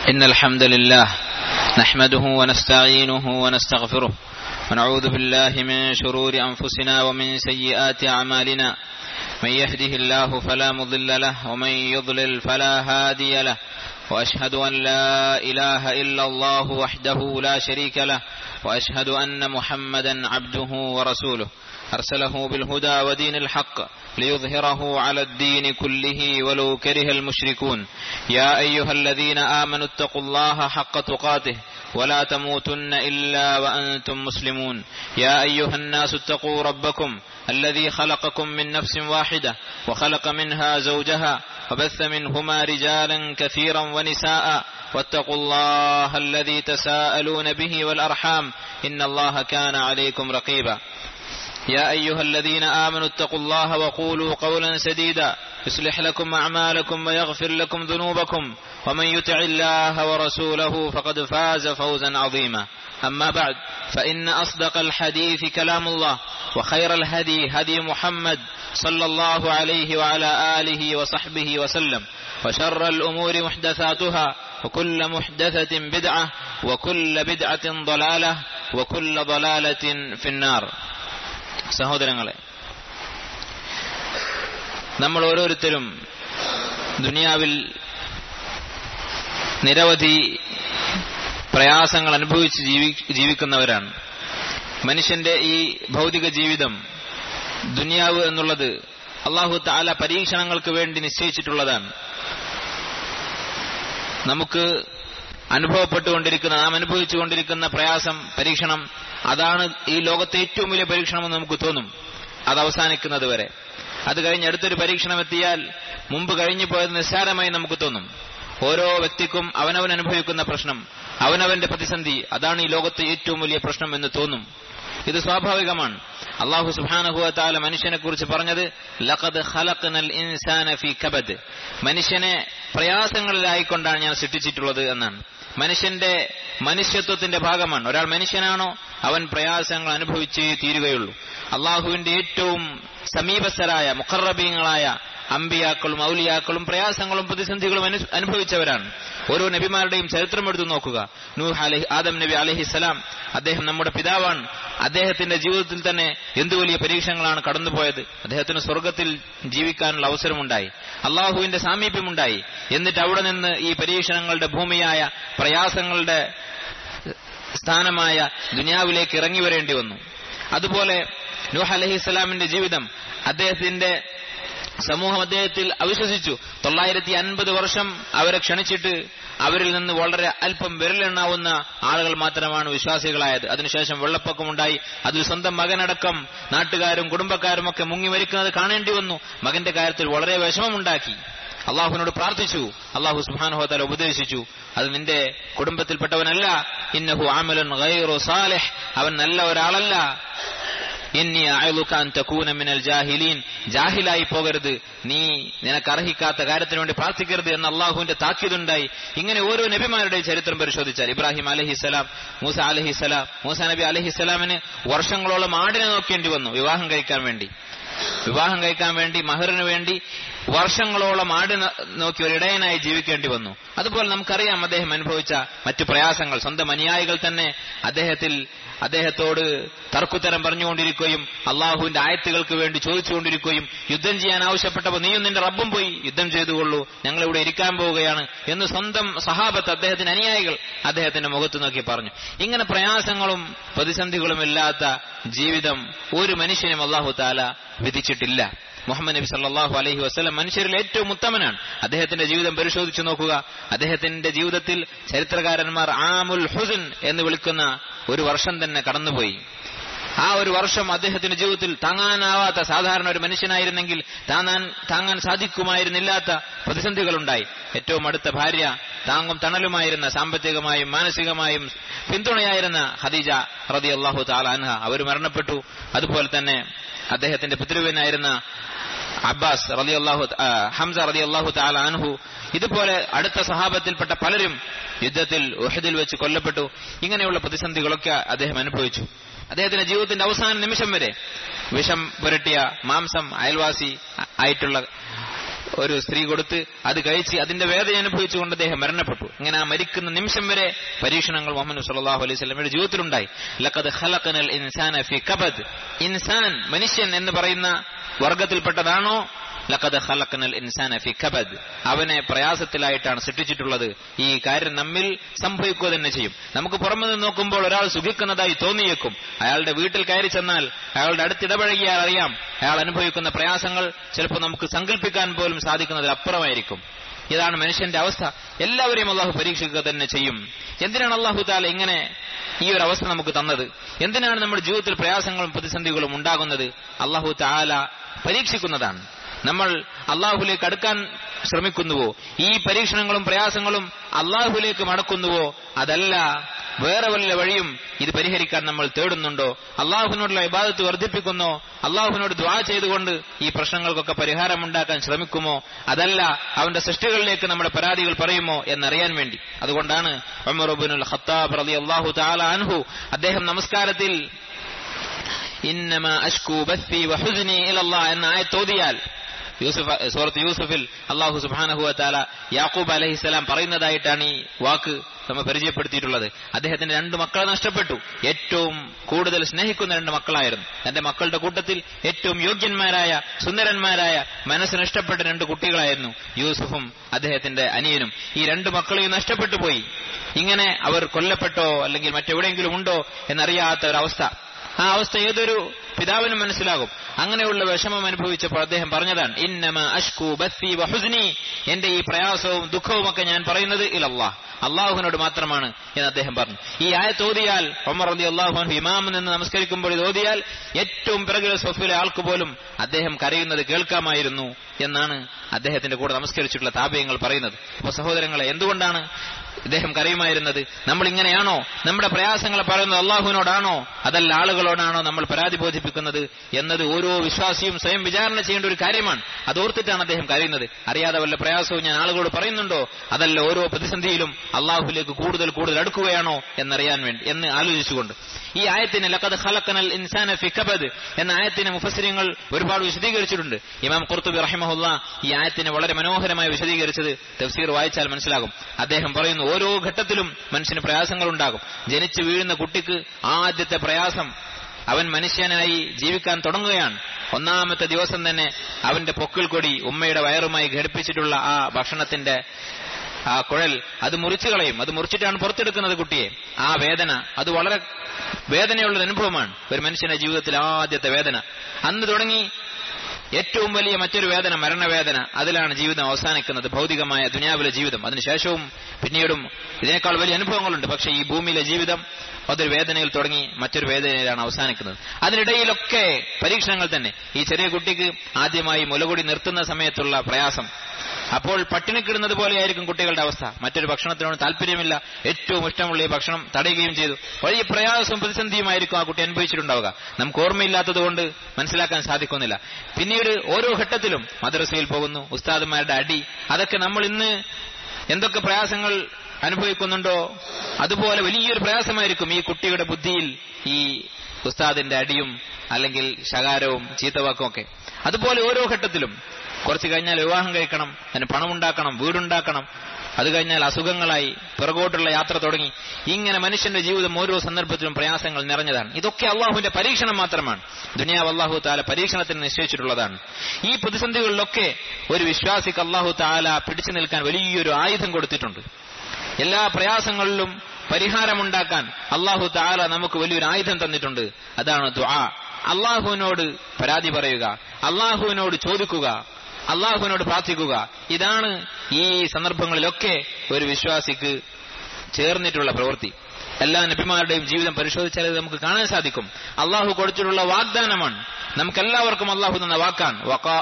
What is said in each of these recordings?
إن الحمد لله نحمده ونستعينه ونستغفره ونعوذ بالله من شرور أنفسنا ومن سيئات أعمالنا من يهده الله فلا مضل له ومن يضلل فلا هادي له وأشهد أن لا إله إلا الله وحده لا شريك له وأشهد أن محمدا عبده ورسوله أرسله بالهدى ودين الحق ليظهره على الدين كله ولو كره المشركون يا أيها الذين آمنوا اتقوا الله حق تقاته ولا تموتن إلا وأنتم مسلمون يا أيها الناس اتقوا ربكم الذي خلقكم من نفس واحدة وخلق منها زوجها وبث منهما رجالا كثيرا ونساء واتقوا الله الذي تساءلون به والأرحام إن الله كان عليكم رقيبا يا أيها الذين آمنوا اتقوا الله وقولوا قولا سديدا يصلح لكم أعمالكم ويغفر لكم ذنوبكم ومن يطع الله ورسوله فقد فاز فوزا عظيما أما بعد فإن أصدق الحديث كلام الله وخير الهدي هدي محمد صلى الله عليه وعلى آله وصحبه وسلم وشر الأمور محدثاتها وكل محدثة بدعة وكل بدعة ضلالة وكل ضلالة في النار. സഹോദരങ്ങളെ, നമ്മൾ ഓരോരുത്തരും ദുനിയാവിൽ നിരവധി പ്രയാസങ്ങൾ അനുഭവിച്ച് ജീവിക്കുന്നവരാണ്. മനുഷ്യന്റെ ഈ ഭൗതിക ജീവിതം, ദുനിയാവ് എന്നുള്ളത് അല്ലാഹു തആല പരീക്ഷണങ്ങൾക്ക് വേണ്ടി നിശ്ചയിച്ചിട്ടുള്ളതാണ്. നമുക്ക് നാം അനുഭവിച്ചുകൊണ്ടിരിക്കുന്ന പ്രയാസം, പരീക്ഷണം, അതാണ് ഈ ലോകത്തെ ഏറ്റവും വലിയ പരീക്ഷണമെന്ന് നമുക്ക് തോന്നും, അത് അവസാനിക്കുന്നത് വരെ. അത് കഴിഞ്ഞ് അടുത്തൊരു പരീക്ഷണം എത്തിയാൽ മുമ്പ് കഴിഞ്ഞു പോയത് നിസ്സാരമായി നമുക്ക് തോന്നും. ഓരോ വ്യക്തിക്കും അവനവൻ അനുഭവിക്കുന്ന പ്രശ്നം, അവനവന്റെ പ്രതിസന്ധി, അതാണ് ഈ ലോകത്തെ ഏറ്റവും വലിയ പ്രശ്നം എന്ന് തോന്നും. ഇത് സ്വാഭാവികമാണ്. അല്ലാഹു സുബ്ഹാനഹു വ തആല മനുഷ്യനെ കുറിച്ച് പറഞ്ഞത് ലഖദ് ഖലഖ്നൽ ഇൻസാന ഫീ കബദ്, മനുഷ്യനെ പ്രയാസങ്ങളിലായിക്കൊണ്ടാണ് ഞാൻ സൃഷ്ടിച്ചിട്ടുള്ളത് എന്നാണ്. മനുഷ്യന്റെ മനുഷ്യത്വത്തിന്റെ ഭാഗമാണ്. ഒരാൾ മനുഷ്യനാണോ അവൻ പ്രയാസങ്ങൾ അനുഭവിച്ചേ തീരുകയുള്ളൂ. അള്ളാഹുവിന്റെ ഏറ്റവും സമീപസ്ഥരായ മുഖറബീങ്ങളായ അമ്പിയാക്കളും ഔലിയാക്കളും പ്രയാസങ്ങളും പ്രതിസന്ധികളും അനുഭവിച്ചവരാണ്. ഓരോ നബിമാരുടെയും ചരിത്രം എടുത്തു നോക്കുക. ആദം നബി അലൈഹിസ്സലാം, അദ്ദേഹം നമ്മുടെ പിതാവാണ്. അദ്ദേഹത്തിന്റെ ജീവിതത്തിൽ തന്നെ എന്തു വലിയ പരീക്ഷണങ്ങളാണ് കടന്നുപോയത്. അദ്ദേഹത്തിന് സ്വർഗത്തിൽ ജീവിക്കാനുള്ള അവസരമുണ്ടായി, അള്ളാഹുവിന്റെ സാമീപ്യമുണ്ടായി. എന്നിട്ട് അവിടെ നിന്ന് ഈ പരീക്ഷണങ്ങളുടെ ഭൂമിയായ, പ്രയാസങ്ങളുടെ സ്ഥാനമായ ദുനിയാവിലേക്ക് ഇറങ്ങി വരേണ്ടി വന്നു. അതുപോലെ നൂഹ് അലൈഹിസ്സലാമിന്റെ ജീവിതം, അദ്ദേഹത്തിന്റെ സമൂഹം അദ്ദേഹത്തിൽ അവിശ്വസിച്ചു. 950 വർഷം അവരെ ക്ഷണിച്ചിട്ട് അവരിൽ നിന്ന് വളരെ അല്പം വിരലെണ്ണാവുന്ന ആളുകൾ മാത്രമാണ് വിശ്വാസികളായത്. അതിനുശേഷം വെള്ളപ്പൊക്കമുണ്ടായി. അതിൽ സ്വന്തം മകനടക്കം നാട്ടുകാരും കുടുംബക്കാരും ഒക്കെ മുങ്ങി മരിക്കുന്നത് കാണേണ്ടി വന്നു. മകന്റെ കാര്യത്തിൽ വളരെ വിഷമമുണ്ടാക്കി. അള്ളാഹുവിനോട് പ്രാർത്ഥിച്ചു. അള്ളാഹു സുബ്ഹാനഹു വ തആല ഉപദേശിച്ചു, അത് നിന്റെ കുടുംബത്തിൽപ്പെട്ടവനല്ല, ഇന്നഹു അമലുൻ ഗൈറു സാലിഹ്, അവൻ നല്ല ഒരാളല്ല. ഇന്നി അഅ്ലുക അൻ തകൂന മിനൽ ജാഹിലീൻ, ജാഹിലായി പോകരുത്, നീ നിനക്ക് അർഹിക്കാത്ത കാര്യത്തിന് വേണ്ടി പ്രാർത്ഥിക്കരുത് എന്ന അള്ളാഹുവിന്റെ താക്കീതുണ്ടായി. ഇങ്ങനെ ഓരോ നബിമാരുടെയും ചരിത്രം പരിശോധിച്ചാൽ, ഇബ്രാഹിം അലൈഹിസ്സലാം, മൂസ നബി അലൈഹിസ്സലാമിന് വർഷങ്ങളോളം ആടിനെ നോക്കേണ്ടി വന്നു വിവാഹം കഴിക്കാൻ വേണ്ടി, മഹറിന് വേണ്ടി വർഷങ്ങളോളം ആട് നോക്കി ഒരു ഇടയനായി ജീവിക്കേണ്ടി വന്നു. അതുപോലെ നമുക്കറിയാം അദ്ദേഹം അനുഭവിച്ച മറ്റു പ്രയാസങ്ങൾ. സ്വന്തം അനുയായികൾ തന്നെ അദ്ദേഹത്തോട് തർക്കുത്തരം പറഞ്ഞുകൊണ്ടിരിക്കുകയും അള്ളാഹുവിന്റെ ആയത്തുകൾക്ക് വേണ്ടി ചോദിച്ചുകൊണ്ടിരിക്കുകയും യുദ്ധം ചെയ്യാൻ ആവശ്യപ്പെട്ടപ്പോൾ നീയും നിന്റെ റബ്ബും പോയി യുദ്ധം ചെയ്തുകൊള്ളൂ, ഞങ്ങളിവിടെ ഇരിക്കാൻ പോവുകയാണ് എന്ന് സ്വന്തം സഹാബത്ത്, അദ്ദേഹത്തിന്റെ അനുയായികൾ അദ്ദേഹത്തിന്റെ മുഖത്ത് നോക്കി പറഞ്ഞു. ഇങ്ങനെ പ്രയാസങ്ങളും പ്രതിസന്ധികളും ഇല്ലാത്ത ജീവിതം ഒരു മനുഷ്യനും അല്ലാഹു തആല വിധിച്ചിട്ടില്ല. മുഹമ്മദ് നബി സല്ലല്ലാഹു അലൈഹി വസല്ലം മനുഷ്യരിൽ ഏറ്റവും ഉത്തമനാണ്. അദ്ദേഹത്തിന്റെ ജീവിതം പരിശോധിച്ചു നോക്കുക. അദ്ദേഹത്തിന്റെ ജീവിതത്തിൽ ചരിത്രകാരന്മാർ ആമുൽ ഹുസ്ൻ എന്ന് വിളിക്കുന്ന ഒരു വർഷം തന്നെ കടന്നുപോയി. ആ ഒരു വർഷം അദ്ദേഹത്തിന്റെ ജീവിതത്തിൽ താങ്ങാനാവാത്ത, സാധാരണ ഒരു മനുഷ്യനായിരുന്നെങ്കിൽ താങ്ങാൻ സാധിക്കുമായിരുന്നില്ലാത്ത പ്രതിസന്ധികളുണ്ടായി. ഏറ്റവും അടുത്ത ഭാര്യ, താങ്ങും തണലുമായിരുന്ന, സാമ്പത്തികമായും മാനസികമായും പിന്തുണയായിരുന്ന ഖദീജ റളിയല്ലാഹു തആല അൻഹ, അവർ മരണപ്പെട്ടു. അതുപോലെ തന്നെ അദ്ദേഹത്തിന്റെ പിതൃവ്യനായിരുന്ന ഹംസ റളിയല്ലാഹു തആല അൻഹു, ഇതുപോലെ അടുത്ത സഹാബത്തിൽപ്പെട്ട പലരും യുദ്ധത്തിൽ ഉഹദിൽ വെച്ച് കൊല്ലപ്പെട്ടു. ഇങ്ങനെയുള്ള പ്രതിസന്ധികളൊക്കെ അദ്ദേഹം അനുഭവിച്ചു. അദ്ദേഹത്തിന്റെ ജീവിതത്തിന്റെ അവസാന നിമിഷം വരെ വിഷം പുരട്ടിയ മാംസം അയൽവാസി ആയിട്ടുള്ള ഒരു സ്ത്രീ കൊടുത്ത് അത് കഴിച്ച് അതിന്റെ വേദന അനുഭവിച്ചുകൊണ്ട് അദ്ദേഹം മരണപ്പെട്ടു. ഇങ്ങനെ ആ മരിക്കുന്ന നിമിഷം വരെ പരീക്ഷണങ്ങൾ മുഹമ്മദ് സല്ലല്ലാഹു അലൈഹി വസല്ലമയുടെ ജീവിതത്തിലുണ്ടായി. ലഖദ് ഖലഖനൽ ഇൻസാന ഫീ കബദ്. ഇൻസാൻ മനുഷ്യൻ എന്ന് പറയുന്ന വർഗത്തിൽപ്പെട്ടതാണോ? ലഖദ് ഖലഖനൽ ഇൻസാന ഫീ കബദ്. അവനെ പ്രയാസത്തിലായിട്ടാണ് സൃഷ്ടിച്ചിട്ടുള്ളത്. ഈ കാര്യം നമ്മിൽ സംഭവിക്കുക തന്നെ ചെയ്യും. നമുക്ക് പുറമെ നിന്ന് നോക്കുമ്പോൾ ഒരാൾ സുഖിക്കുന്നതായി തോന്നിയേക്കും. അയാളുടെ വീട്ടിൽ കയറി ചെന്നാൽ, അയാളുടെ അടുത്തിടപഴകിയാൽ അറിയാം അയാൾ അനുഭവിക്കുന്ന പ്രയാസങ്ങൾ ചിലപ്പോൾ നമുക്ക് സങ്കല്പിക്കാൻ പോലും സാധിക്കുന്നതിൽ അപ്പുറമായിരിക്കും. ഇതാണ് മനുഷ്യന്റെ അവസ്ഥ. എല്ലാവരെയും അള്ളാഹു പരീക്ഷിക്കുക തന്നെ ചെയ്യും. എന്തിനാണ് അള്ളാഹു തആല ഇങ്ങനെ ഈ ഒരു അവസ്ഥ നമുക്ക് തന്നത്? എന്തിനാണ് നമ്മുടെ ജീവിതത്തിൽ പ്രയാസങ്ങളും പ്രതിസന്ധികളും ഉണ്ടാകുന്നത്? അള്ളാഹു തആല പരീക്ഷിക്കുന്നതാണ്. നമ്മൾ അള്ളാഹുലേക്ക് അടുക്കാൻ ശ്രമിക്കുന്നുവോ, ഈ പരീക്ഷണങ്ങളും പ്രയാസങ്ങളും അള്ളാഹുലേക്ക് മടക്കുന്നുവോ, അതല്ല വേറെ വല്ല വഴിയും ഇത് പരിഹരിക്കാൻ നമ്മൾ തേടുന്നുണ്ടോ, അള്ളാഹുവിനോടുള്ള ഇബാദത്ത് വർദ്ധിപ്പിക്കുന്നോ, അള്ളാഹുവിനോട് ദുആ ചെയ്തുകൊണ്ട് ഈ പ്രശ്നങ്ങൾക്കൊക്കെ പരിഹാരമുണ്ടാക്കാൻ ശ്രമിക്കുമോ, അതല്ല അവന്റെ സൃഷ്ടികളിലേക്ക് നമ്മുടെ പരാതികൾ പറയുമോ എന്നറിയാൻ വേണ്ടി. അതുകൊണ്ടാണ് ഉമർ ഇബ്നുൽ ഖത്താബ് റളിയല്ലാഹു തആല അൻഹു അദ്ദേഹം നമസ്കാരത്തിൽ ഇന്നമാ അശ്കൂ ബസ്സി വഹുസ്നി ഇലല്ലാഹ് എന്ന ആയത്ത് ഓതിയാൽ സൂറത്ത് യൂസുഫിൽ അല്ലാഹു സുബ്ഹാനഹു വ തആല യാക്കൂബ് അലൈഹിസ്സലാം പറയുന്നതായിട്ടാണ് ഈ വാക്ക് നമ്മൾ പരിചയപ്പെടുത്തിയിട്ടുള്ളത്. അദ്ദേഹത്തിന്റെ 2 മക്കളെ നഷ്ടപ്പെട്ടു. ഏറ്റവും കൂടുതൽ സ്നേഹിക്കുന്ന 2 മക്കളായിരുന്നു. തന്റെ മക്കളുടെ കൂട്ടത്തിൽ ഏറ്റവും യോഗ്യന്മാരായ, സുന്ദരന്മാരായ, മനസ്സിന് ഇഷ്ടപ്പെട്ട 2 കുട്ടികളായിരുന്നു യൂസുഫും അദ്ദേഹത്തിന്റെ അനിയനും. ഈ 2 മക്കളെയും നഷ്ടപ്പെട്ടു പോയി. ഇങ്ങനെ അവർ കൊല്ലപ്പെട്ടോ അല്ലെങ്കിൽ മറ്റെവിടെയെങ്കിലും ഉണ്ടോ എന്നറിയാത്ത ഒരവസ്ഥ. ആ അവസ്ഥ ഏതൊരു പിതാവിനും മനസ്സിലാകും. അങ്ങനെയുള്ള വിഷമം അനുഭവിച്ചപ്പോൾ അദ്ദേഹം പറഞ്ഞതാണ്, ഇന്നമാ അശ്കൂ ബസ്സി വഹുസ്നി, എന്റെ ഈ പ്രയാസവും ദുഃഖവും ഒക്കെ ഞാൻ പറയുന്നത് ഇലല്ലാഹ്, അള്ളാഹുവിനോട് മാത്രമാണ് എന്ന് അദ്ദേഹം പറഞ്ഞു. ഈ ആയത്ത് ഓതിയാൽ, ഉമർ റളിയല്ലാഹു അൻഹു ഇമാമിൽ നിന്ന് നമസ്കരിക്കുമ്പോൾ ഇത് ഓതിയാൽ ഏറ്റവും പിറകിലെ സഫിലെ ആൾക്ക് പോലും അദ്ദേഹം കരയുന്നത് കേൾക്കാമായിരുന്നു എന്നാണ് അദ്ദേഹത്തിന്റെ കൂടെ നമസ്കരിച്ചിട്ടുള്ള താബിഈങ്ങൾ പറയുന്നത്. അപ്പോൾ സഹോദരങ്ങളെ, എന്തുകൊണ്ടാണ് ഇദ്ദേഹം കരയുമായിരുന്നത്? നമ്മൾ ഇങ്ങനെയാണോ? നമ്മുടെ പ്രയാസങ്ങളെ പറയുന്നത് അള്ളാഹുവിനോടാണോ അതല്ല ആളുകളോടാണോ നമ്മൾ പരാതി ബോധിപ്പിക്കുന്നത് എന്നത് ഓരോ വിശ്വാസിയും സ്വയം വിചാരണ ചെയ്യേണ്ട ഒരു കാര്യമാണ്. അതോർത്തിട്ടാണ് അദ്ദേഹം കരയുന്നത്. അറിയാതെ വല്ല പ്രയാസവും ഞാൻ ആളുകളോട് പറയുന്നുണ്ടോ, അതല്ല ഓരോ പ്രതിസന്ധിയിലും അള്ളാഹുലേക്ക് കൂടുതൽ കൂടുതൽ അടുക്കുകയാണോ എന്നറിയാൻ വേണ്ടി എന്ന് ആലോചിച്ചുകൊണ്ട് ഈ ആയത്തിന് ലഖദ് ഖലഖനൽ ഇൻസാന ഫീ കബദ് എന്ന ആയത്തിന് മുഫസ്സിരിങ്ങൾ ഒരുപാട് വിശദീകരിച്ചിട്ടുണ്ട്. ഇമാം ഖുർത്തുബി റഹിമഹുല്ലാഹ് ഈ ആയത്തിനെ വളരെ മനോഹരമായി വിശദീകരിച്ചത് തഫ്സീർ വായിച്ചാൽ മനസ്സിലാകും. അദ്ദേഹം പറയുന്നു, ഓരോ ഘട്ടത്തിലും മനുഷ്യന് പ്രയാസങ്ങൾ ഉണ്ടാകും. ജനിച്ചു വീഴുന്ന കുട്ടിക്ക് ആദ്യത്തെ പ്രയാസം അവൻ മനുഷ്യനായി ജീവിക്കാൻ തുടങ്ങുകയാണ്. 1-ാമത്തെ ദിവസം തന്നെ അവന്റെ പൊക്കിൾ കൊടി, ഉമ്മയുടെ വയറുമായി ഘടിപ്പിച്ചിട്ടുള്ള ആ ഭക്ഷണത്തിന്റെ ആ കുഴൽ, അത് മുറിച്ചു കളയും. അത് മുറിച്ചിട്ടാണ് പുറത്തെടുക്കുന്നത് കുട്ടിയെ. ആ വേദന, അത് വളരെ വേദനയുള്ളൊരു അനുഭവമാണ്. ഒരു മനുഷ്യന്റെ ജീവിതത്തിൽ ആദ്യത്തെ വേദന. അന്ന് തുടങ്ങി ഏറ്റവും വലിയ മറ്റൊരു വേദന, മരണവേദന. അതിലാണ് ജീവിതം അവസാനിക്കുന്നത്, ഭൗതികമായ ദുനിയാവിലെ ജീവിതം. അതിനുശേഷവും പിന്നീടും ഇതിനേക്കാൾ വലിയ അനുഭവങ്ങളുണ്ട്. പക്ഷേ ഈ ഭൂമിയിലെ ജീവിതം അതൊരു വേദനയിൽ തുടങ്ങി മറ്റൊരു വേദനയിലാണ് അവസാനിക്കുന്നത്. അതിനിടയിലൊക്കെ പരീക്ഷണങ്ങൾ തന്നെ. ഈ ചെറിയ കുട്ടിക്ക് ആദ്യമായി മുലകുടി നിർത്തുന്ന സമയത്തുള്ള പ്രയാസം, അപ്പോൾ പട്ടിണിക്കിടുന്നത് പോലെയായിരിക്കും കുട്ടികളുടെ അവസ്ഥ. മറ്റൊരു ഭക്ഷണത്തിനോട് താല്പര്യമില്ല, ഏറ്റവും ഇഷ്ടമുള്ള ഈ ഭക്ഷണം തടയുകയും ചെയ്തു. വലിയ പ്രയാസവും പ്രതിസന്ധിയുമായിരിക്കും ആ കുട്ടി അനുഭവിച്ചിട്ടുണ്ടാവുക. നമുക്ക് ഓർമ്മയില്ലാത്തത് കൊണ്ട് മനസ്സിലാക്കാൻ സാധിക്കുന്നില്ല. പിന്നീട് ഓരോ ഘട്ടത്തിലും മദ്രസയിൽ പോകുന്നു, ഉസ്താദുമാരുടെ അടി, അതൊക്കെ നമ്മൾ ഇന്ന് എന്തൊക്കെ പ്രയാസങ്ങൾ അനുഭവിക്കുന്നുണ്ടോ അതുപോലെ വലിയൊരു പ്രയാസമായിരിക്കും ഈ കുട്ടിയുടെ ബുദ്ധിയിൽ ഈ ഉസ്താദിന്റെ അടിയും അല്ലെങ്കിൽ ശകാരവും ചീത്തവാക്കും ഒക്കെ. അതുപോലെ ഓരോ ഘട്ടത്തിലും കുറച്ചു കഴിഞ്ഞാൽ വിവാഹം കഴിക്കണം, അതിന് പണമുണ്ടാക്കണം, വീടുണ്ടാക്കണം, അത് കഴിഞ്ഞാൽ അസുഖങ്ങളായി പിറകോട്ടുള്ള യാത്ര തുടങ്ങി. ഇങ്ങനെ മനുഷ്യന്റെ ജീവിതം ഓരോ സന്ദർഭത്തിലും പ്രയാസങ്ങൾ നിറഞ്ഞതാണ്. ഇതൊക്കെ അള്ളാഹുവിന്റെ പരീക്ഷണം മാത്രമാണ്. ദുനിയാവ് അള്ളാഹു താല പരീക്ഷണത്തിന് നിശ്ചയിച്ചിട്ടുള്ളതാണ്. ഈ പ്രതിസന്ധികളിലൊക്കെ ഒരു വിശ്വാസിക്ക് അള്ളാഹു താല പിടിച്ചു നിൽക്കാൻ വലിയൊരു ആയുധം കൊടുത്തിട്ടുണ്ട്. എല്ലാ പ്രയാസങ്ങളിലും പരിഹാരമുണ്ടാക്കാൻ അള്ളാഹു താല നമുക്ക് വലിയൊരു ആയുധം തന്നിട്ടുണ്ട്. അതാണ് ദുആ. അള്ളാഹുവിനോട് പരാതി പറയുക, അള്ളാഹുവിനോട് ചോദിക്കുക, അള്ളാഹുവിനോട് പ്രാർത്ഥിക്കുക. ഇതാണ് ഈ സന്ദർഭങ്ങളിലൊക്കെ ഒരു വിശ്വാസിക്ക് ചേർന്നിട്ടുള്ള പ്രവൃത്തി. എല്ലാ നബിമാരുടെയും ജീവിതം പരിശോധിച്ചാൽ ഇത് നമുക്ക് കാണാൻ സാധിക്കും. അള്ളാഹു കൊടുത്തിട്ടുള്ള വാഗ്ദാനമാണ്. നമുക്കെല്ലാവർക്കും അള്ളാഹു തന്ന വാക്കാണ്.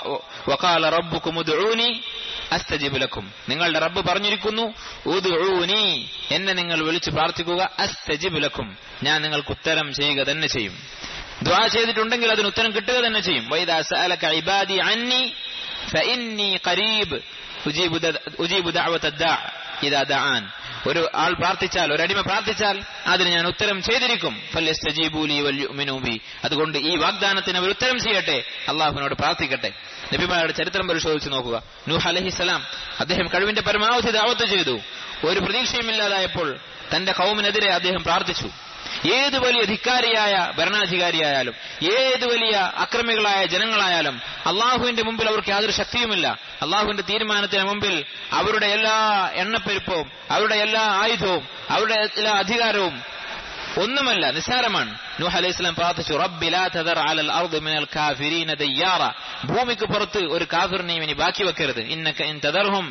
വഖാല റബ്ബുക്കും ഉദ്ഉനി അസ്തജിബ് ലക്കും. നിങ്ങളുടെ റബ്ബ് പറഞ്ഞിരിക്കുന്നു, ഉദ്ഉനി, എന്നെ നിങ്ങൾ വിളിച്ച് പ്രാർത്ഥിക്കുക, അസ്തജിബ് ലക്കും, ഞാൻ നിങ്ങൾക്ക് ഉത്തരം ചെയ്യുക തന്നെ ചെയ്യും. ദുആ ചെയ്തിട്ടുണ്ടെങ്കിൽ അതിന് ഉത്തരം കിട്ടുക തന്നെ ചെയ്യും. വൈദാ സഅലക ഇബാദി അന്നി ഫഇന്നി ഖരീബ് ഉജീബു ദഅവത ദാഅ ഇദാ ദഅാൻ. ഒരു ആൾ പ്രാർത്ഥിച്ചാൽ, ഒരു അടിമ പ്രാർത്ഥിച്ചാൽ അതിന് ഞാൻ ഉത്തരം ചെയ്തിരിക്കും. ഫല്യസ്തജീബൂ ലീ വൽയുഅ്മിനൂ ബി. അതുകൊണ്ട് ഈ വാഗ്ദാനത്തിന് അവർ ഉത്തരം ചെയ്യട്ടെ, അള്ളാഹുവിനോട് പ്രാർത്ഥിക്കട്ടെ. നബിമാരുടെ ചരിത്രം പരിശോധിച്ച് നോക്കുക. നൂഹ് അലൈഹിസ്സലാം അദ്ദേഹം കഴിവിന്റെ പരമാവധി ദഅവത്ത് ചെയ്തു. ഒരു പ്രതീക്ഷയുമില്ലാതായപ്പോൾ തന്റെ ഖൗമിനെതിരെ അദ്ദേഹം പ്രാർത്ഥിച്ചു. ഏത് വലിയ ധിക്കാരിയായ ഭരണാധികാരിയായാലും ഏത് വലിയ അക്രമികളായ ജനങ്ങളായാലും അള്ളാഹുവിന്റെ മുമ്പിൽ അവർക്ക് യാതൊരു ശക്തിയുമില്ല. അള്ളാഹുവിന്റെ തീരുമാനത്തിന് മുമ്പിൽ അവരുടെ എല്ലാ എണ്ണപ്പെരുപ്പവും അവരുടെ എല്ലാ ആയുധവും അവരുടെ എല്ലാ അധികാരവും ഒന്നുമല്ല, നിസ്സാരമാണ്. നൂഹ് അലൈഹിസ്സലാം പ്രാർത്ഥിച്ചു, റബ്ബി ലാ തദർ അലൽ അർദി മിനൽ കാഫിരീന ദയ്യാറ, ഭൂമിക്ക് പുറത്ത് ഒരു കാഫിറിനെയും ഇനി ബാക്കി വെക്കരുത്. ഇന്നക ഇൻ തദർഹും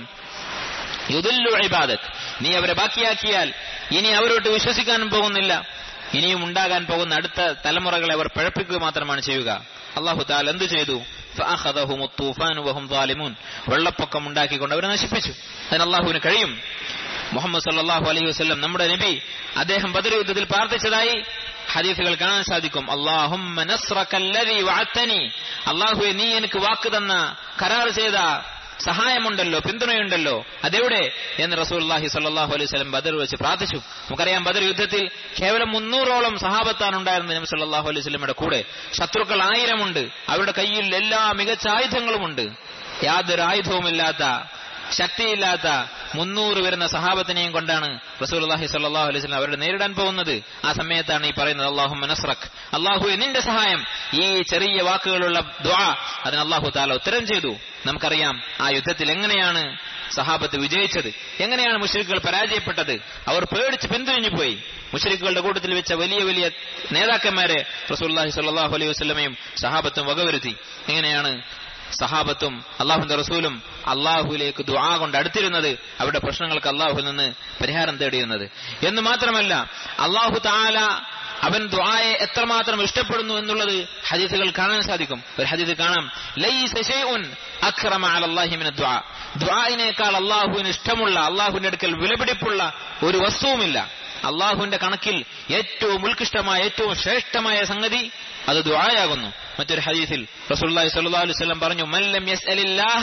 യുദില്ലു ഇബാദക്, നീ അവരെ ബാക്കിയാക്കിയാൽ ഇനി അവരോട്ട് വിശ്വസിക്കാനും പോകുന്നില്ല, ഇനിയും ഉണ്ടാകാൻ പോകുന്ന അടുത്ത തലമുറകളെ അവർ പിഴപ്പിക്കുക മാത്രമാണ് ചെയ്യുക. അല്ലാഹു തആല എന്തു ചെയ്തു? ഫഅഖദഹുമു തൂഫാനു വഹും ളാലിമൂൻ, വെള്ളപ്പൊക്കം ഉണ്ടാക്കിക്കൊണ്ട് അവരെ നശിപ്പിച്ചു. അതിന് അല്ലാഹുവിന് കഴിയും. മുഹമ്മദ് സല്ലല്ലാഹു അലൈഹി വസല്ലം നമ്മുടെ നബി അദ്ദേഹം ബദർ യുദ്ധത്തിൽ പ്രാർത്ഥിച്ചതായി ഹദീസുകൾ കാണാൻ സാധിക്കും. അല്ലാഹുമ്മ നസ്റകല്ലദീ വഅദ്തനി, അല്ലാഹുവേ നീ എനിക്ക് വാക്ക് തന്ന കരാർ ചെയ്ത സഹായമുണ്ടല്ലോ, പിന്തുണയുണ്ടല്ലോ, അതെവിടെ എന്ന് റസൂലുള്ളാഹി സ്വല്ലല്ലാഹു അലൈഹി വസല്ലം ബദർ വെച്ച് പ്രാർത്ഥിച്ചു. നമുക്കറിയാം ബദർ യുദ്ധത്തിൽ കേവലം 300ഓളം സഹാബത്താണ് ഉണ്ടായിരുന്നത് നബി സ്വല്ലല്ലാഹു അലൈഹി വസല്ലമയുടെ കൂടെ. ശത്രുക്കൾ 1000 ഉണ്ട്. അവരുടെ കയ്യിൽ എല്ലാ മികച്ച ആയുധങ്ങളുമുണ്ട്. യാതൊരു ആയുധവുമില്ലാത്ത, ശക്തിയില്ലാത്ത 300 വരുന്ന സഹാബത്തിനെയും കൊണ്ടാണ് റസൂലുള്ളാഹി സ്വല്ലല്ലാഹു അലൈഹി വസല്ലം അവരെ നേരിടാൻ പോകുന്നത്. ആ സമയത്താണ് ഈ പറയുന്നത് അല്ലാഹുമ്മ നസ്റക്, അല്ലാഹുവേ നിന്റെ സഹായം. ഈ ചെറിയ വാക്കുകളുള്ള ദുആ അതിന് അല്ലാഹു തആല ഉത്തരം ചെയ്തു. നമുക്കറിയാം ആ യുദ്ധത്തിൽ എങ്ങനെയാണ് സഹാബത്ത് വിജയിച്ചത്, എങ്ങനെയാണ് മുശ്രിക്കുകൾ പരാജയപ്പെട്ടത്. അവർ പേടിച്ച് പിന്തിരിഞ്ഞു പോയി. മുശ്രിക്കുകളുടെ കൂട്ടത്തിൽ വെച്ച വലിയ വലിയ നേതാക്കന്മാരെ റസൂലുള്ളാഹി സ്വല്ലല്ലാഹു അലൈഹി വസല്ലമയും സഹാബത്തും വകവരുത്തി. എങ്ങനെയാണ് സഹാബത്തും അള്ളാഹുവിന്റെ റസൂലും അള്ളാഹുവിലേക്ക് ദുആ കൊണ്ട് അടുത്തിരുന്നത്, അവരുടെ പ്രശ്നങ്ങൾക്ക് അള്ളാഹുവിൽ നിന്ന് പരിഹാരം തേടിയിരുന്നത് എന്ന് മാത്രമല്ല, അള്ളാഹു തആല അവൻ ദുആയെ എത്രമാത്രം ഇഷ്ടപ്പെടുന്നു എന്നുള്ളത് ഹദീസുകൾ കാണാൻ സാധിക്കും. ഒരു ഹദീസിൽ കാണാം, ലൈസ ശൈഉൻ അക്റമ അലല്ലാഹി മിന ദുആ, ദുആയിനേക്കാൾ അള്ളാഹുവിന് ഇഷ്ടമുള്ള, അള്ളാഹുവിന്റെ അടുക്കൽ വിലപിടിപ്പുള്ള ഒരു വസ്തുവുമില്ല. അള്ളാഹുവിന്റെ കണക്കിൽ ഏറ്റവും ഉത്കൃഷ്ടമായ, ഏറ്റവും ശ്രേഷ്ഠമായ സംഗതി അത് ദുആയാകുന്നു. മറ്റൊരു ഹദീസിൽ റസൂലുള്ളാഹി സ്വല്ലല്ലാഹു അലൈഹി വസല്ലം പറഞ്ഞു, മൻ ലം യസ്അലില്ലാഹ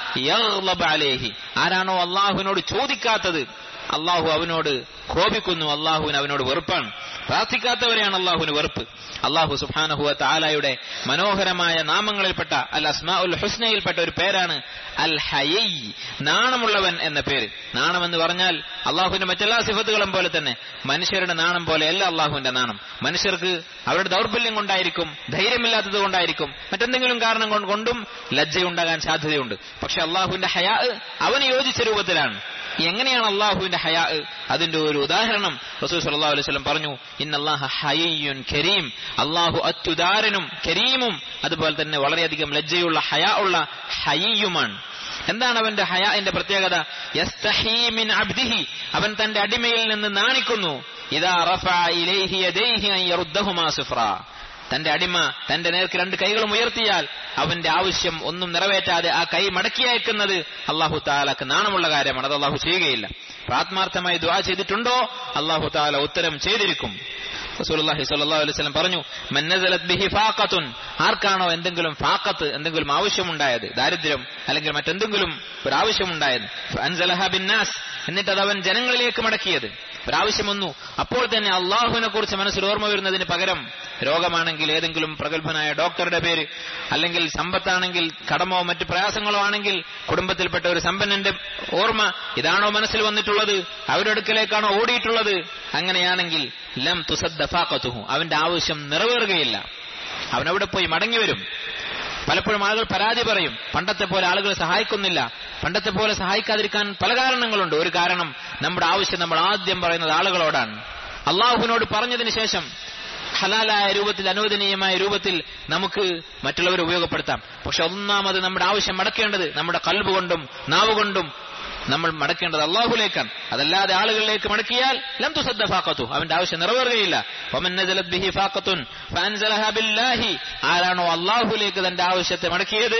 യഗ്ളബ അലൈഹി, ആരാണോ അള്ളാഹുവിനോട് ചോദിക്കാത്തത് അള്ളാഹു അവനോട് കോപിക്കുന്നു, അള്ളാഹുവിന് അവനോട് വെറുപ്പാണ്. പ്രാർത്ഥിക്കാത്തവരെയാണ് അള്ളാഹുവിന് വെറുപ്പ്. അള്ളാഹു സുബ്ഹാനഹു വ തആലയുടെ മനോഹരമായ നാമങ്ങളിൽപ്പെട്ട അൽ അസ്മാഉൽ ഹുസ്നയിൽപ്പെട്ട ഒരു പേരാണ് അൽ ഹയൈ, നാണമുള്ളവൻ എന്ന പേര്. നാണമെന്ന് പറഞ്ഞാൽ അള്ളാഹുവിന്റെ മറ്റെല്ലാ സിഫത്തുകളും പോലെ തന്നെ മനുഷ്യരുടെ നാണം പോലെയല്ല അള്ളാഹുവിന്റെ നാണം. മനുഷ്യർക്ക് അവരുടെ ദൗർബല്യം കൊണ്ടായിരിക്കും, ധൈര്യമില്ലാത്തത് കൊണ്ടായിരിക്കും, മറ്റെന്തെങ്കിലും കാരണം കൊണ്ടും ലജ്ജയുണ്ടാകാൻ സാധ്യതയുണ്ട്. പക്ഷെ അള്ളാഹുവിന്റെ ഹയാ അവന് യോജിച്ച രൂപത്തിലാണ്. എങ്ങനെയാണ് അള്ളാഹുവിന്റെ ഹയാ? അതിന്റെ ഒരു ഉദാഹരണം റസൂൽ സല്ലല്ലാഹു അലൈഹി വസല്ലം പറഞ്ഞു, ഇന്നല്ലാഹ ഹയ്യുൻ കരീം, അള്ളാഹു അത്യുദാരനും കരീമും അതുപോലെ തന്നെ വളരെയധികം ലജ്ജയുള്ള ഹയാ ഉള്ള ഹയ്യുമാണ്. എന്താണ് അവന്റെ ഹയാന്റെ പ്രത്യേകത? യസ്തഹീ മിൻ അബ്ദിഹി, അവൻ തന്റെ അടിമയിൽ നിന്ന് നാണിക്കുന്നു. ഇദാ റഫഅ ഇലൈഹി യദൈഹി അൻ യറുദ്ദഹുമാ സിഫ്റാ, തന്റെ അടിമ തന്റെ നേർക്ക് 2 കൈകളും ഉയർത്തിയാൽ അവന്റെ ആവശ്യം ഒന്നും നിറവേറ്റാതെ ആ കൈ മടക്കി അയക്കുന്നത് അല്ലാഹു തആലക്ക് നാണമുള്ള കാര്യമാണ്. അത് അല്ലാഹു ചെയ്യുകയില്ല. ആത്മാർത്ഥമായി ദുആ ചെയ്തിട്ടുണ്ടോ അല്ലാഹു തആല ഉത്തരം ചെയ്തിരിക്കും. റസൂലുള്ളാഹി സ്വല്ലല്ലാഹു അലൈഹി വസല്ലം പറഞ്ഞു, മൻ നസലത് ബിഹി ഫാഖത്തുൻ, ആർക്കാണോ എന്തെങ്കിലും ഫാഖത്ത്, എന്തെങ്കിലും ആവശ്യമുണ്ടായത്, ദാരിദ്ര്യം അല്ലെങ്കിൽ മറ്റെന്തെങ്കിലും ഒരു ആവശ്യമുണ്ടായത്, ഫഅൻസലഹ ബിന്നാസ്, എന്നിട്ട് അത് അവൻ ജനങ്ങളിലേക്ക് മടക്കിയത്. ഒരാവശ്യം വന്നു, അപ്പോൾ തന്നെ അള്ളാഹുവിനെ കുറിച്ച് മനസ്സിൽ ഓർമ്മ വരുന്നതിന് പകരം രോഗമാണെങ്കിൽ ഏതെങ്കിലും പ്രഗത്ഭനായ ഡോക്ടറുടെ പേര്, അല്ലെങ്കിൽ സമ്പത്താണെങ്കിൽ കടമോ മറ്റു പ്രയാസങ്ങളോ ആണെങ്കിൽ കുടുംബത്തിൽപ്പെട്ട ഒരു സമ്പന്നന്റെ ഓർമ്മ, ഇതാണോ മനസ്സിൽ വന്നിട്ടുള്ളത്, അവരുടെ അടുക്കലേക്കാണോ ഓടിയിട്ടുള്ളത്? അങ്ങനെയാണെങ്കിൽ ലം തുസദ്ദ ഫാഖതുഹു, അവന്റെ ആവശ്യം നിറവേറുകയില്ല. അവനവിടെ പോയി മടങ്ങി വരും. പലപ്പോഴും ആളുകൾ പരാതി പറയും, പണ്ടത്തെ പോലെ ആളുകൾ സഹായിക്കുന്നില്ല. പണ്ടത്തെ പോലെ സഹായിക്കാതിരിക്കാൻ പല കാരണങ്ങളുണ്ട്. ഒരു കാരണം, നമ്മുടെ ആവശ്യം നമ്മൾ ആദ്യം പറയുന്നത് ആളുകളോടാണ്. അള്ളാഹുവിനോട് പറഞ്ഞതിന് ശേഷം ഹലാലായ രൂപത്തിൽ, അനുവദനീയമായ രൂപത്തിൽ നമുക്ക് മറ്റുള്ളവരെ ഉപയോഗപ്പെടുത്താം. പക്ഷെ ഒന്നാമത് നമ്മുടെ ആവശ്യം മടക്കേണ്ടത് നമ്മുടെ ഖൽബ് കൊണ്ടും നാവ് കൊണ്ടും നമ്മൾ മടക്കേണ്ടത് അള്ളാഹുലേക്കാണ്. അതല്ലാതെ ആളുകളിലേക്ക് മടക്കിയാൽ ലം തുസദ്ദ ഫാഖതു, അവന്റെ ആവശ്യം നിറവേറുകയില്ല. വമൻ നസലത് ബിഹി ഫാഖത്തുൻ ഫഅൻസലഹ ബില്ലാഹി, ആരാണോ അള്ളാഹുലേക്ക് തന്റെ ആവശ്യത്തെ മടക്കിയത്,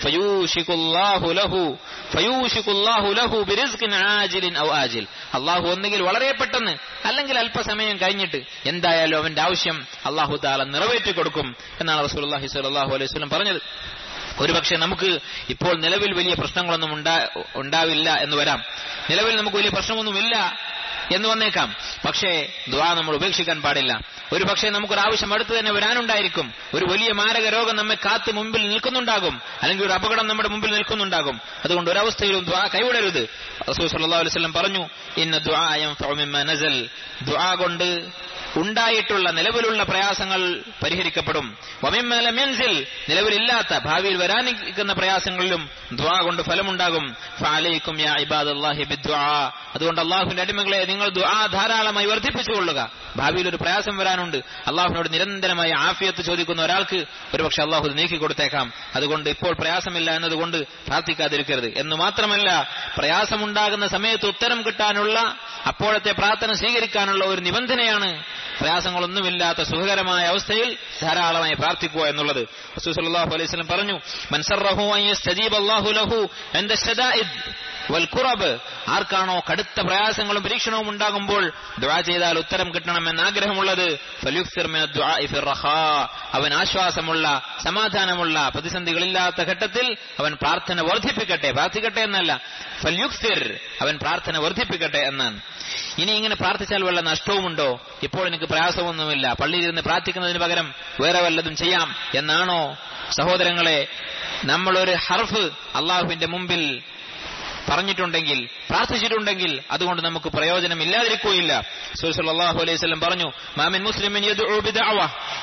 ഫയൂശികുല്ലാഹു ലഹു ബിറിസ്ഖിൻ ആജിലിൻ ഔ ആജിൽ, അള്ളാഹു ഒന്നുകിൽ വളരെ പെട്ടെന്ന് അല്ലെങ്കിൽ അല്പസമയം കഴിഞ്ഞിട്ട് എന്തായാലും അവന്റെ ആവശ്യം അള്ളാഹു തആല നിറവേറ്റി കൊടുക്കും എന്നാണ് റസൂലുള്ളാഹി സ്വല്ലല്ലാഹു അലൈഹി വസല്ലം പറഞ്ഞത്. ഒരുപക്ഷെ നമുക്ക് ഇപ്പോൾ നിലവിൽ വലിയ പ്രശ്നങ്ങളൊന്നും ഉണ്ടാവില്ല എന്ന് വരാം. നിലവിൽ നമുക്ക് വലിയ പ്രശ്നമൊന്നുമില്ല എന്ന് വന്നേക്കാം. പക്ഷേ ദുആ നമ്മൾ ഉപേക്ഷിക്കാൻ പാടില്ല. ഒരു പക്ഷേ നമുക്കൊരാവശ്യം അടുത്ത് തന്നെ വരാനുണ്ടായിരിക്കും. ഒരു വലിയ മാരക രോഗം നമ്മെ കാത്ത് മുമ്പിൽ നിൽക്കുന്നുണ്ടാകും, അല്ലെങ്കിൽ ഒരു അപകടം നമ്മുടെ മുമ്പിൽ നിൽക്കുന്നുണ്ടാകും. അതുകൊണ്ട് ഒരവസ്ഥയിലും ദുആ കൈവിടരുത്. റസൂൽ സല്ലല്ലാഹു അലൈഹി വസല്ലം പറഞ്ഞു, ഇന്ന ദുആ യൻഫഉ മിമ്മാ നസൽ, ദുആ കൊണ്ട് ഉണ്ടായിട്ടുള്ള നിലവിലുള്ള പ്രയാസങ്ങൾ പരിഹരിക്കപ്പെടും. വമിമ്മാ ലം യൻസിൽ, നിലവിലില്ലാത്ത ഭാവിയിൽ വരാനിരിക്കുന്ന പ്രയാസങ്ങളിലും ദുആ കൊണ്ട് ഫലമുണ്ടാകും. ഫഅലൈക്കും യാ ഇബാദല്ലാഹി ബിദ്ദുആ, അതുകൊണ്ട് അല്ലാഹുവിന്റെ അടിമകളെ നിങ്ങൾ ദുആ ധാരാളമായി വർദ്ധിപ്പിച്ചുകൊള്ളുക. ഭാവിയിൽ ഒരു പ്രയാസം വരാനുണ്ട്, അല്ലാഹുവിനോട് നിരന്തരമായി ആഫിയത്ത് ചോദിക്കുന്ന ഒരാൾക്ക് ഒരുപക്ഷെ അല്ലാഹു നീക്കി കൊടുത്തേക്കാം. അതുകൊണ്ട് ഇപ്പോൾ പ്രയാസമില്ല എന്നതുകൊണ്ട് പ്രാർത്ഥിക്കാതിരിക്കരുത്. എന്ന് മാത്രമല്ല, പ്രയാസമുണ്ടാകുന്ന സമയത്ത് ഉത്തരം കിട്ടാനുള്ള, അപ്പോഴത്തെ പ്രാർത്ഥന സ്വീകരിക്കാനുള്ള ഒരു നിബന്ധനയാണ് പ്രയാസങ്ങളൊന്നുമില്ലാത്ത സുഖകരമായ അവസ്ഥയിൽ ധാരാളമായി പ്രാർത്ഥിക്കുക എന്നുള്ളത്. റസൂൽ സല്ലല്ലാഹു അലൈഹി വസല്ലം പറഞ്ഞു, മൻ സറഹു അൻ യസ്തജീബ അല്ലാഹു ലഹു ഇൻദ ശദാഇദ് വൽ ഖുറബ്, ആർക്കാണോ കടുത്ത പ്രയാസങ്ങളും പരീക്ഷണവും ഉണ്ടാകുമ്പോൾ ദുആ ചെയ്താൽ ഉത്തരം കിട്ടണമെന്ന് ആഗ്രഹമുള്ളത്, ഫൽയുക്സിർ മിന ദുആഇ ഫിർ റഖാ, അവൻ ആശ്വാസമുള്ള സമാധാനമുള്ള പ്രതിസന്ധികളില്ലാത്ത ഘട്ടത്തിൽ അവൻ പ്രാർത്ഥന വർദ്ധിപ്പിക്കട്ടെ. പ്രാർത്ഥിക്കട്ടെ എന്നല്ല, ഫൽയുക്സിർ, അവൻ പ്രാർത്ഥന വർദ്ധിപ്പിക്കട്ടെ എന്നാണ്. ഇനി ഇങ്ങനെ പ്രാർത്ഥിച്ചാൽ വല്ല നഷ്ടവുമുണ്ടോ? ഇപ്പോൾ എനിക്ക് പ്രയാസമൊന്നുമില്ല, പള്ളിയിലിരുന്ന് പ്രാർത്ഥിക്കുന്നതിന് പകരം വേറെ വല്ലതും ചെയ്യാം എന്നാണോ? സഹോദരങ്ങളെ, നമ്മളൊരു ഹർഫ് അള്ളാഹുവിന്റെ മുമ്പിൽ പറഞ്ഞിട്ടുണ്ടെങ്കിൽ, പ്രാർത്ഥിച്ചിട്ടുണ്ടെങ്കിൽ അതുകൊണ്ട് നമുക്ക് പ്രയോജനമില്ലാതിരിക്കുകയില്ല. റസൂൽ സല്ലല്ലാഹു അലൈഹി വസല്ലം പറഞ്ഞു, മാമിൻ മുസ്ലിമിൻ യദ്ഉ ബിദഅവ,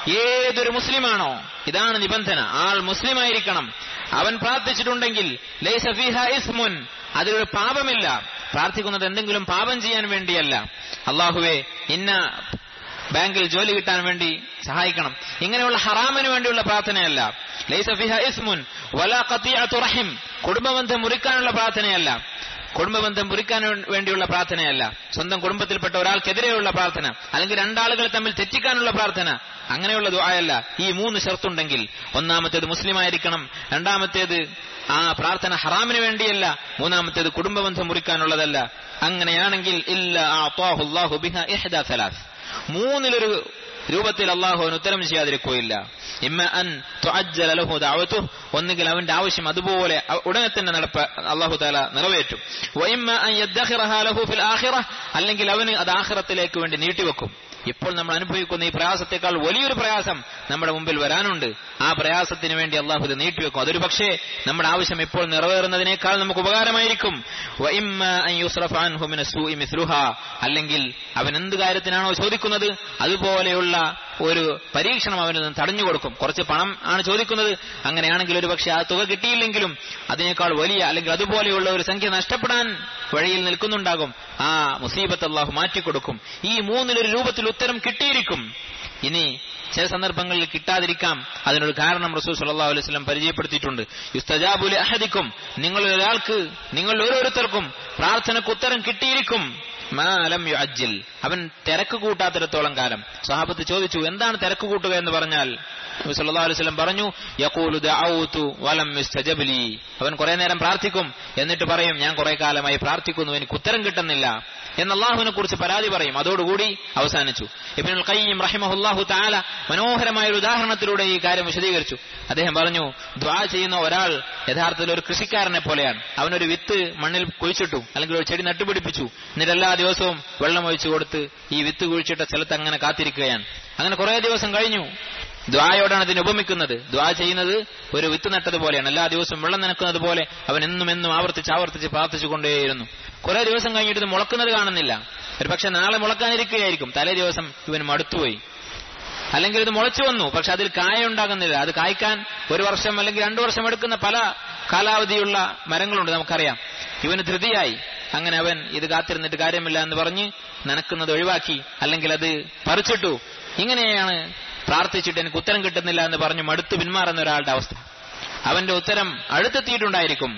ഏതൊരു മുസ്ലിമാണോ, ഇതാണ് നിബന്ധന, ആൾ മുസ്ലിമായിരിക്കണം, അവൻ പ്രാർത്ഥിച്ചിട്ടുണ്ടെങ്കിൽ ലൈസ ഫീഹാ ഇസ്മുൻ, അതിലൊരു പാപമില്ല. പ്രാർത്ഥിക്കുന്നത് എന്തെങ്കിലും പാപം ചെയ്യാൻ വേണ്ടിയല്ല, അല്ലാഹുവേ ഇന്ന ബാങ്കിൽ ജോലി കിട്ടാൻ വേണ്ടി സഹായിക്കണം, ഇങ്ങനെയുള്ള ഹറാമിന് വേണ്ടിയുള്ള പ്രാർത്ഥനയല്ല. ലൈസ ഫീഹാ ഇസ്മുൻ വലാ ഖതിഅതു റഹിം, കുടുംബബന്ധം മുറിക്കാനുള്ള പ്രാർത്ഥനയല്ല, കുടുംബബന്ധം മുറിക്കാൻ വേണ്ടിയുള്ള പ്രാർത്ഥനയല്ല, സ്വന്തം കുടുംബത്തിൽപ്പെട്ട ഒരാൾക്കെതിരെയുള്ള പ്രാർത്ഥന, അല്ലെങ്കിൽ രണ്ടാളുകൾ തമ്മിൽ തെറ്റിക്കാനുള്ള പ്രാർത്ഥന, അങ്ങനെയുള്ള ദുആയല്ല. ഈ 3 ഷർത്തുണ്ടെങ്കിൽ, ഒന്നാമത്തേത് മുസ്ലിമായിരിക്കണം, രണ്ടാമത്തേത് ആ പ്രാർത്ഥന ഹറാമിന് വേണ്ടിയല്ല, മൂന്നാമത്തേത് കുടുംബബന്ധം മുറിക്കാനുള്ളതല്ല. അങ്ങനെയാണെങ്കിൽ ഇല്ലാ അഅതാഹു അല്ലാഹു ബിഹാ ഇഹ്ദാ സലാസ്, മൂന്നിലൊരു രൂപത്തിൽ അല്ലാഹു അവന് ഉത്തരം ചെയ്യാതിരിക്കുകയില്ല. ഇമ്മ അൻ തുഅജ്ജല ലഹു ദഅവതുഹു, ഒന്നുകിൽ അവന്റെ ആവശ്യം അതുപോലെ ഉടനെ തന്നെ അല്ലാഹു തആല നിറവേറ്റും. വഇമ്മ അൻ യദ്ഖിറഹാ ലഹു ഫിൽ ആഖിറ, അല്ലെങ്കിൽ അവന് അത് ആഖിറത്തിലേക്ക് വേണ്ടി നീട്ടിവെക്കും. ഇപ്പോൾ നമ്മൾ അനുഭവിക്കുന്ന ഈ പ്രയാസത്തെക്കാൾ വലിയൊരു പ്രയാസം നമ്മുടെ മുമ്പിൽ വരാനുണ്ട്. ആ പ്രയാസത്തിന് വേണ്ടി അല്ലാഹു ഇത് നീട്ടിവെക്കും. അതൊരു പക്ഷേ നമ്മുടെ ആവശ്യം ഇപ്പോൾ നിറവേറുന്നതിനേക്കാൾ നമുക്ക് ഉപകാരമായിരിക്കും. വഇമ്മ അൻ യുസ്റഫ അൻഹു മിന സൂഇ മിസ്ലുഹാ, അല്ലെങ്കിൽ അവൻ എന്ത് കാര്യത്തിനാണോ ചോദിക്കുന്നത് അതുപോലെയുള്ള ഒരു പരീക്ഷണം അവനിൽ നിന്ന് തടഞ്ഞു കൊടുക്കും. കുറച്ച് പണം ആണ് ചോദിക്കുന്നത്, അങ്ങനെയാണെങ്കിൽ ഒരു പക്ഷേ ആ തുക കിട്ടിയില്ലെങ്കിലും അതിനേക്കാൾ വലിയ, അല്ലെങ്കിൽ അതുപോലെയുള്ള ഒരു സംഖ്യ നഷ്ടപ്പെടാൻ വഴിയിൽ നിൽക്കുന്നുണ്ടാകും. ആ മുസീബത്ത് അല്ലാഹു മാറ്റിക്കൊടുക്കും. ഈ 3 രൂപത്തിൽ ഉത്തരം കിട്ടിയിരിക്കും. ഇനി ചില സന്ദർഭങ്ങളിൽ കിട്ടാതിരിക്കാം. അതിനൊരു കാരണം റസൂൽ സല്ലല്ലാഹു അലൈഹി വസല്ലം പരിചയപ്പെടുത്തിയിട്ടുണ്ട്. യുസ്തജാബു ലി അഹദിക്കും, നിങ്ങളിൽ ഒരാൾക്ക്, നിങ്ങൾ ഓരോരുത്തർക്കും പ്രാർത്ഥനയ്ക്ക് ഉത്തരം കിട്ടിയിരിക്കും. മാലം യുഅജ്ജിൽ, അവൻ തിരക്ക് കൂട്ടാത്തിടത്തോളം കാലം. സ്വഹാബത്ത് ചോദിച്ചു, എന്താണ് തിരക്ക് കൂട്ടുക എന്ന് പറഞ്ഞാൽ? നബി സല്ലല്ലാഹു അലൈഹി വസല്ലം പറഞ്ഞു, യഖൂലു ദഅഉതു വലം യുസ്തജബ് ലി, അവൻ കുറെ നേരം പ്രാർത്ഥിക്കും, എന്നിട്ട് പറയും ഞാൻ കുറെ കാലമായി പ്രാർത്ഥിക്കുന്നു, എനിക്ക് ഉത്തരം കിട്ടുന്നില്ല എന്ന് അല്ലാഹുവിനെ കുറിച്ച് പരാതി പറയും. അതോടുകൂടി അവസാനിച്ചു. ഇബ്നുൽ ഖയ്യിം റഹിമഹുല്ലാഹു തആല മനോഹരമായ ഒരു ഉദാഹരണത്തിലൂടെ ഈ കാര്യം വിശദീകരിച്ചു. അദ്ദേഹം പറഞ്ഞു, ദുആ ചെയ്യുന്ന ഒരാൾ യഥാർത്ഥത്തിൽ ഒരു കൃഷിക്കാരനെ പോലെയാണ്. അവനൊരു വിത്ത് മണ്ണിൽ കുഴിച്ചിട്ടു, അല്ലെങ്കിൽ ഒരു ചെടി നട്ടുപിടിപ്പിച്ചു, എന്നിട്ട് എല്ലാ ദിവസവും വെള്ളം ഒഴിച്ചു കൊടുത്ത് ഈ വിത്ത് കുഴിച്ചിട്ട സ്ഥലത്ത് അങ്ങനെ കാത്തിരിക്കുകയാണ്. അങ്ങനെ കുറെ ദിവസം കഴിഞ്ഞു. ദുആയോടാണ് ഇതിനെ ഉപമിക്കുന്നത്. ദുആ ചെയ്യുന്നത് ഒരു വിത്ത് നട്ടതുപോലെയാണ്. എല്ലാ ദിവസവും വെള്ളം നനക്കുന്നത് പോലെ അവൻ എന്നും ആവർത്തിച്ച് പ്രാർത്ഥിച്ചുകൊണ്ടേയിരുന്നു. കുറെ ദിവസം കഴിഞ്ഞിട്ട് ഇത് മുളക്കുന്നത് കാണുന്നില്ല. ഒരു പക്ഷെ നാളെ മുളക്കാനിരിക്കുകയായിരിക്കും. തലേ ദിവസം ഇവൻ മടുത്തുപോയി. അല്ലെങ്കിൽ ഇത് മുളച്ചു വന്നു, പക്ഷെ അതിൽ കായ ഉണ്ടാകുന്നില്ല. അത് കായ്ക്കാൻ 1 വർഷം അല്ലെങ്കിൽ 2 വർഷം എടുക്കുന്ന പല കാലാവധിയുള്ള മരങ്ങളുണ്ട്, നമുക്കറിയാം. ഇവന് ധൃതിയായി. അങ്ങനെ അവൻ ഇത് കാത്തിരുന്നിട്ട് കാര്യമില്ല എന്ന് പറഞ്ഞ് നനക്കുന്നത് ഒഴിവാക്കി, അല്ലെങ്കിൽ അത് പറിച്ചിട്ടു. ഇങ്ങനെയാണ് പ്രാർത്ഥിച്ചിട്ട് എനിക്ക് ഉത്തരം കിട്ടുന്നില്ല എന്ന് പറഞ്ഞ് മടുത്ത് പിന്മാറുന്ന ഒരാളുടെ അവസ്ഥ. അവന്റെ ഉത്തരം അടുത്തെത്തിയിട്ടുണ്ടായിരിക്കും,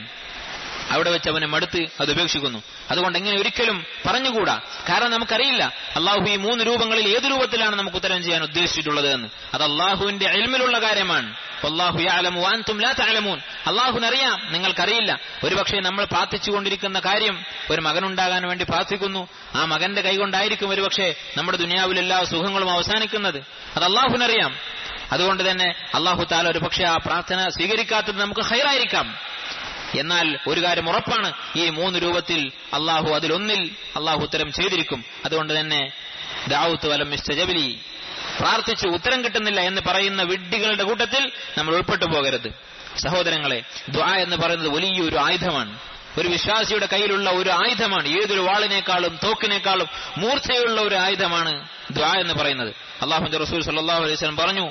അവിടെ വെച്ച് അവനെ മടുത്ത് അത് ഉപേക്ഷിക്കുന്നു. അതുകൊണ്ട് എങ്ങനെ ഒരിക്കലും പറഞ്ഞുകൂടാ. കാരണം നമുക്കറിയില്ല അള്ളാഹു ഈ 3 രൂപങ്ങളിൽ ഏത് രൂപത്തിലാണ് നമുക്ക് ഉത്തരം ചെയ്യാൻ ഉദ്ദേശിച്ചിട്ടുള്ളത് എന്ന്. അത് അള്ളാഹുവിന്റെ ഇൽമിലുള്ള കാര്യമാണ്. വല്ലാഹു യഅലമു വഅൻതും ലാ തഅലമൂൻ, അള്ളാഹുവിനറിയാം, നിങ്ങൾക്കറിയില്ല. ഒരുപക്ഷെ നമ്മൾ പ്രാർത്ഥിച്ചുകൊണ്ടിരിക്കുന്ന കാര്യം ഒരു മകനുണ്ടാകാൻ വേണ്ടി പ്രാർത്ഥിക്കുന്നു. ആ മകന്റെ കൈകൊണ്ടായിരിക്കും ഒരുപക്ഷെ നമ്മുടെ ദുനിയാവിൽ എല്ലാ സുഖങ്ങളും അവസാനിക്കുന്നത്. അത് അള്ളാഹുവിനറിയാം. അതുകൊണ്ട് തന്നെ അള്ളാഹു തആല ഒരുപക്ഷെ ആ പ്രാർത്ഥന സ്വീകരിക്കാത്തത് നമുക്ക് ഖൈറായിരിക്കാം. എന്നാൽ ഒരു കാര്യം ഉറപ്പാണ്, ഈ 3 രൂപത്തിൽ അള്ളാഹു അതിലൊന്നിൽ അള്ളാഹു ഉത്തരം ചെയ്തിരിക്കും. അതുകൊണ്ട് തന്നെ ദഅഉതു വലം യസ്തജബ് ലി, പ്രാർത്ഥിച്ചു ഉത്തരം കിട്ടുന്നില്ല എന്ന് പറയുന്ന വിഡ്ഢികളുടെ കൂട്ടത്തിൽ നമ്മൾ ഉൾപ്പെട്ടു പോകരുത്. സഹോദരങ്ങളെ, ദുആ എന്ന് പറയുന്നത് വലിയൊരു ആയുധമാണ്. ഒരു വിശ്വാസിയുടെ കയ്യിലുള്ള ഒരു ആയുധമാണ്. ഏതൊരു വാളിനേക്കാളും തോക്കിനേക്കാളും മൂർച്ചയുള്ള ഒരു ആയുധമാണ് ദുആ എന്ന് പറയുന്നത്. അല്ലാഹുവിന്റെ റസൂൽ സല്ലല്ലാഹു അലൈഹി വസല്ലം പറഞ്ഞു,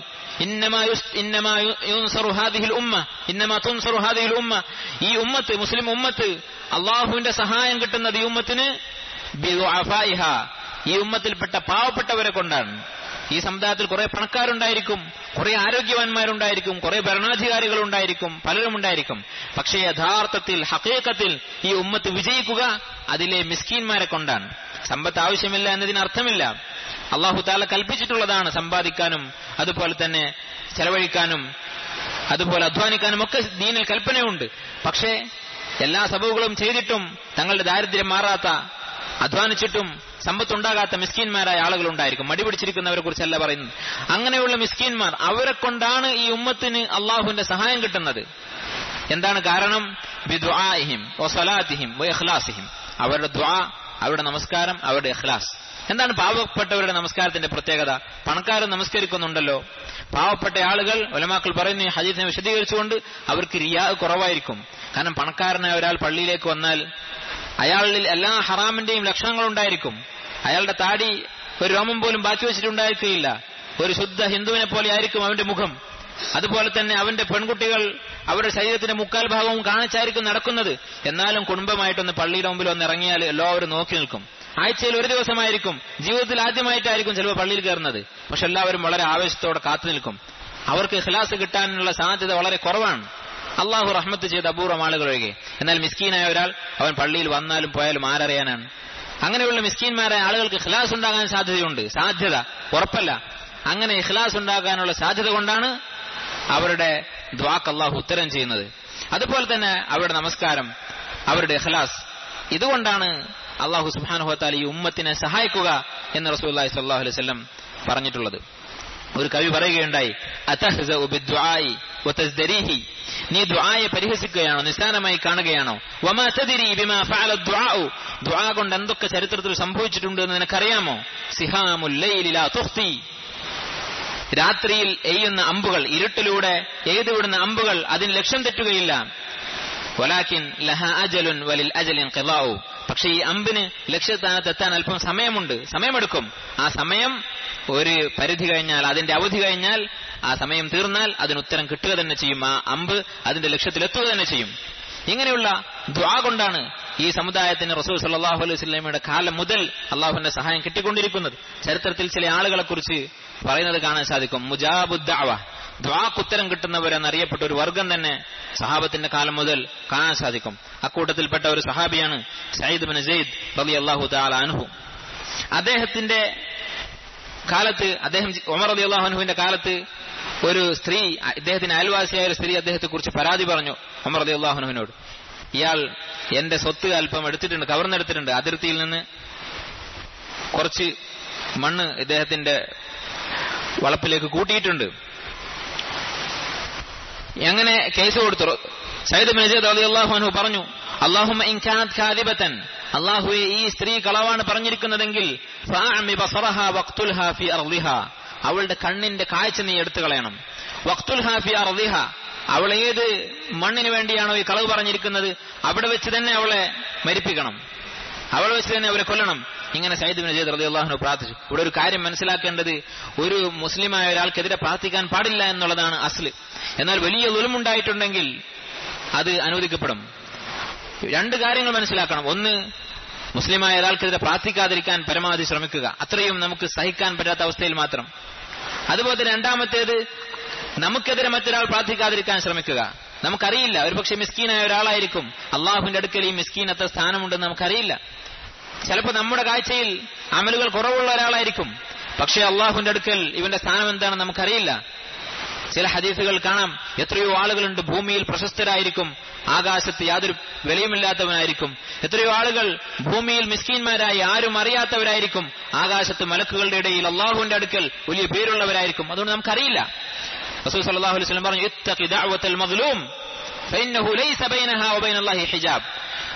ഇന്നമാ യുൻസറു ഹാദിഹിൽ ഉമ്മ ഇന്നമാ തുൻസറു ഹാദിഹിൽ ഉമ്മ, ഈ ഉമ്മത്ത്, മുസ്ലിം ഉമ്മത്ത്, അല്ലാഹുവിന്റെ സഹായം കിട്ടുന്നത് ഈ ഉമ്മത്തിന് ബിദുഅഫായിഹ, ഈ ഉമ്മത്തിൽപ്പെട്ട പാവപ്പെട്ടവരെ കൊണ്ടാണ്. ഈ സമുദായത്തിൽ കുറെ പണക്കാരുണ്ടായിരിക്കും, കുറെ ആരോഗ്യവാന്മാരുണ്ടായിരിക്കും, കുറെ ഭരണാധികാരികൾ ഉണ്ടായിരിക്കും, പലരും ഉണ്ടായിരിക്കും. പക്ഷേ യഥാർത്ഥത്തിൽ ഹഖീഖത്തിൽ ഈ ഉമ്മത്ത് വിജയിക്കുക അതിലെ മിസ്കീന്മാരെ കൊണ്ടാണ്. സമ്പത്ത് ആവശ്യമില്ല എന്നതിനർത്ഥമില്ല. അല്ലാഹു തആല കൽപ്പിച്ചിട്ടുള്ളതാണ് സമ്പാദിക്കാനും അതുപോലെ തന്നെ ചെലവഴിക്കാനും അതുപോലെ അധ്വാനിക്കാനും ഒക്കെ ദീനിൽ കൽപ്പനയുണ്ട്. പക്ഷേ എല്ലാ സബബുകളും ചെയ്തിട്ടും തങ്ങളുടെ ദാരിദ്ര്യം മാറാത്ത, അധ്വാനിച്ചിട്ടും സമ്പത്തുണ്ടാകാത്ത മിസ്കീന്മാരായ ആളുകളുണ്ടായിരിക്കും. മടിപിടിച്ചിരിക്കുന്നവരെ കുറിച്ചല്ല പറയുന്നത്. അങ്ങനെയുള്ള മിസ്കീന്മാർ, അവരെ കൊണ്ടാണ് ഈ ഉമ്മത്തിന് അള്ളാഹുവിന്റെ സഹായം കിട്ടുന്നത്. എന്താണ് കാരണം? ബിദുആഇഹിം വസലാത്തിഹിം വഇഖ്ലാസിഹിം, അവരുടെ ദുആ, അവരുടെ നമസ്കാരം, അവരുടെ ഇഖ്ലാസ്. എന്താണ് പാവപ്പെട്ടവരുടെ നമസ്കാരത്തിന്റെ പ്രത്യേകത? പണക്കാരൻ നമസ്കരിക്കുന്നുണ്ടല്ലോ, പാവപ്പെട്ട ആളുകൾ, ഉലമാക്കൾ പറയുന്ന ഈ ഹദീസിനെ വിശദീകരിച്ചുകൊണ്ട്, അവർക്ക് റിയാ കുറവായിരിക്കും. കാരണം പണക്കാരനായ ഒരാൾ പള്ളിയിലേക്ക് വന്നാൽ അയാളിൽ എല്ലാ ഹറാമിന്റെയും ലക്ഷണങ്ങളുണ്ടായിരിക്കും. അയാളുടെ താടി ഒരു രോമം പോലും ബാക്കി വെച്ചിട്ടുണ്ടായിരിക്കില്ല. ഒരു ശുദ്ധ ഹിന്ദുവിനെ പോലെ ആയിരിക്കും അവന്റെ മുഖം. അതുപോലെ തന്നെ അവന്റെ പെൺകുട്ടികൾ അവരുടെ ശരീരത്തിന്റെ മുക്കാൽ ഭാഗവും കാണിച്ചായിരിക്കും നടക്കുന്നത്. എന്നാലും കുടുംബമായിട്ടൊന്ന് പള്ളിയുടെ മുമ്പിൽ ഒന്ന് ഇറങ്ങിയാൽ എല്ലാവരും നോക്കി നിൽക്കും. ആഴ്ചയിൽ ഒരു ദിവസമായിരിക്കും, ജീവിതത്തിൽ ആദ്യമായിട്ടായിരിക്കും ചിലപ്പോൾ പള്ളിയിൽ കയറുന്നത്. പക്ഷെ എല്ലാവരും വളരെ ആവേശത്തോടെ കാത്തു നിൽക്കും. അവർക്ക് ഇഖ്ലാസ് കിട്ടാനുള്ള സാധ്യത വളരെ കുറവാണ്. അള്ളാഹു റഹ്മത്ത് ചെയ്ത അപൂർവം ആളുകൾ ഒഴികെ. എന്നാൽ മിസ്കീനായ ഒരാൾ അവൻ പള്ളിയിൽ വന്നാലും പോയാലും ആരറിയാനാണ്? അങ്ങനെയുള്ള മിസ്കീന്മാരായ ആളുകൾക്ക് ഇഖ്ലാസ് ഉണ്ടാകാൻ സാധ്യതയുണ്ട്. സാധ്യത, ഉറപ്പല്ല. അങ്ങനെ ഇഖ്ലാസ് ഉണ്ടാകാനുള്ള സാധ്യത കൊണ്ടാണ് അവരുടെ ദുആക്ക് അള്ളാഹു ഉത്തരം ചെയ്യുന്നത്. അതുപോലെ തന്നെ അവരുടെ നമസ്കാരം, അവരുടെ ഇഖ്ലാസ്, ഇതുകൊണ്ടാണ് അള്ളാഹു സുബ്ഹാനഹു വ തആല ഈ ഉമ്മത്തിനെ സഹായിക്കുക എന്ന് റസൂലുള്ളാഹി സ്വല്ലല്ലാഹു അലൈഹി വസല്ലം പറഞ്ഞിട്ടുള്ളത്. ഒരു കവി പറയുകയുണ്ടായി, അതഹ്സഉ ബിദ്ദുആഇ വതസ്ദരീഹി, നീ ദുആയെ പരിഹസിക്കുകയാണോ, നിസ്സാരമായി കാണുകയാണോ? വമാ തദ്രി ബിമാ ഫഅല ദുആഉ, ദുആ കൊണ്ട് എന്തൊക്കെ ചരിത്രത്തിൽ സംഭവിച്ചിട്ടുണ്ട് എന്ന് നിനക്കറിയാമോ? സിഹാമുൽ ലൈലി ലാ തുഖ്തി, രാത്രിയിൽ എയ്യുന്ന അമ്പുകൾ, ഇരുട്ടിലൂടെ എയ്തുവിടുന്ന അമ്പുകൾ അതിന് ലക്ഷ്യം തെറ്റുകയില്ല. വലാകിൻ ലഹാ അജലുൻ വലിൽ അജലിൻ ഖിളാഉ, പക്ഷേ ഈ അമ്പിന് ലക്ഷ്യസ്ഥാനത്തെത്താൻ അല്പം സമയമുണ്ട്, സമയമെടുക്കും. ആ സമയം ഒരു പരിധി കഴിഞ്ഞാൽ, അതിന്റെ അവധി കഴിഞ്ഞാൽ, ആ സമയം തീർന്നാൽ അതിന് ഉത്തരം കിട്ടുക തന്നെ ചെയ്യും. ആ അമ്പ് അതിന്റെ ലക്ഷ്യത്തിലെത്തുക തന്നെ ചെയ്യും. ഇങ്ങനെയുള്ള ദുആ കൊണ്ടാണ് ഈ സമുദായത്തിന് റസൂൽ സല്ലല്ലാഹു അലൈഹി വസല്ലമയുടെ കാലം മുതൽ അള്ളാഹുവിന്റെ സഹായം കിട്ടിക്കൊണ്ടിരിക്കുന്നത്. ചരിത്രത്തിൽ ചില ആളുകളെ കുറിച്ച് പറയുന്നത് കാണാൻ സാധിക്കും. മുജാബുദ് ദഅവ, ദുആക്കുത്തരം കിട്ടുന്നവരെന്നറിയപ്പെട്ട ഒരു വർഗം തന്നെ സഹാബത്തിന്റെ കാലം മുതൽ കാണാൻ സാധിക്കും. അക്കൂട്ടത്തിൽപ്പെട്ട ഒരു സഹാബിയാണ് സഈദ് ഇബ്നു സൈദ് റളിയല്ലാഹു തആല അൻഹു. അദ്ദേഹത്തിന്റെ കാലത്ത്, അദ്ദേഹം ഉമർ റളിയല്ലാഹു അൻഹുവിന്റെ കാലത്ത് ഒരു സ്ത്രീ, ഇദ്ദേഹത്തിന് അയൽവാസിയായ ഒരു സ്ത്രീ അദ്ദേഹത്തെ കുറിച്ച് പരാതി പറഞ്ഞു ഉമർ റളിയല്ലാഹു അൻഹുവിനോട്. ഇയാൾ എന്റെ സ്വത്ത് അല്പം എടുത്തിട്ടുണ്ട്, കവർന്നെടുത്തിട്ടുണ്ട്, അതിർത്തിയിൽ നിന്ന് കുറച്ച് മണ്ണ് ഇദ്ദേഹത്തിന്റെ വളപ്പിലേക്ക് കൂട്ടിയിട്ടുണ്ട്. എങ്ങനെ കേസ് കൊടുത്തു? സയ്യിദ് ഇബ്നു സൈദ് റളിയല്ലാഹു അൻഹു പറഞ്ഞു, അല്ലാഹുമ്മ ഇൻ കാനത് കാദിബതൻ, അല്ലാഹുവേ ഈ സ്ത്രീ കളവാണ് പറഞ്ഞിരിക്കുന്നതെങ്കിൽ ഫഅമി ബസറഹാ വഖ്തുൽഹാ ഫി അർളിഹാ, അവളുടെ കണ്ണിന്റെ കാഴ്ച നീ എടുത്തു കളയണം. വഖ്തുൽഹാ ഫി അർളിഹാ, അവൾ ഏത് മണ്ണിന് വേണ്ടിയാണോ ഈ കളവ് പറഞ്ഞിരിക്കുന്നത് അവിടെ വെച്ച് തന്നെ അവളെ മരിപ്പിക്കണം, അവളെ വെച്ച് തന്നെ അവരെ കൊല്ലണം. ഇങ്ങനെ സയ്യിദ് ഇബ്നു സൈദ് റളിയല്ലാഹു അൻഹു പ്രാർത്ഥിച്ചു. ഇവിടെ ഒരു കാര്യം മനസ്സിലാക്കേണ്ടത്, ഒരു മുസ്ലിമായ ഒരാൾക്കെതിരെ പ്രാർത്ഥിക്കാൻ പാടില്ല എന്നുള്ളതാണ് അസ്ല്. എന്നാൽ വലിയ ദുൽമുണ്ടായിട്ടുണ്ടെങ്കിൽ അത് അനുവദിക്കപ്പെടും. രണ്ട് കാര്യങ്ങൾ മനസ്സിലാക്കണം. ഒന്ന്, മുസ്ലിമായ ഒരാൾക്കെതിരെ പ്രാർത്ഥിക്കാതിരിക്കാൻ പരമാവധി ശ്രമിക്കുക, അത്രയും നമുക്ക് സഹിക്കാൻ പറ്റാത്ത അവസ്ഥയിൽ മാത്രം. അതുപോലെ രണ്ടാമത്തേത്, നമുക്കെതിരെ മറ്റൊരാൾ പ്രാർത്ഥിക്കാതിരിക്കാൻ ശ്രമിക്കുക. നമുക്കറിയില്ല, ഒരുപക്ഷെ മിസ്കീനായ ഒരാളായിരിക്കും, അള്ളാഹുവിന്റെ അടുക്കൽ ഈ മിസ്കീൻ എത്ര സ്ഥാനമുണ്ടെന്ന് നമുക്കറിയില്ല. ചിലപ്പോൾ നമ്മുടെ കാഴ്ചയിൽ അമലുകൾ കുറവുള്ള ഒരാളായിരിക്കും, പക്ഷേ അള്ളാഹുവിന്റെ അടുക്കൽ ഇവന്റെ സ്ഥാനം എന്താണെന്ന് നമുക്കറിയില്ല. ചില ഹദീസുകൾ കാണാം, എത്രയോ ആളുകളുണ്ട് ഭൂമിയിൽ പ്രശസ്തരായിരിക്കും, ആകാശത്ത് യാതൊരു വിലയുമില്ലാത്തവനായിരിക്കും. എത്രയോ ആളുകൾ ഭൂമിയിൽ മിസ്കീന്മാരായി ആരും അറിയാത്തവരായിരിക്കും, ആകാശത്ത് മലക്കുകളുടെ ഇടയിൽ അള്ളാഹുവിന്റെ അടുക്കൽ വലിയ പേരുള്ളവരായിരിക്കും. അതുകൊണ്ട് നമുക്കറിയില്ല. റസൂൽ സല്ലല്ലാഹു അലൈഹി വസല്ലം പറഞ്ഞു, ഇത്തഖി ദഅവത്തൽ മദ്ലൂം ഫഇന്നഹു ലൈസ ബൈനഹാ വബൈനല്ലാഹി ഹിജാബ്,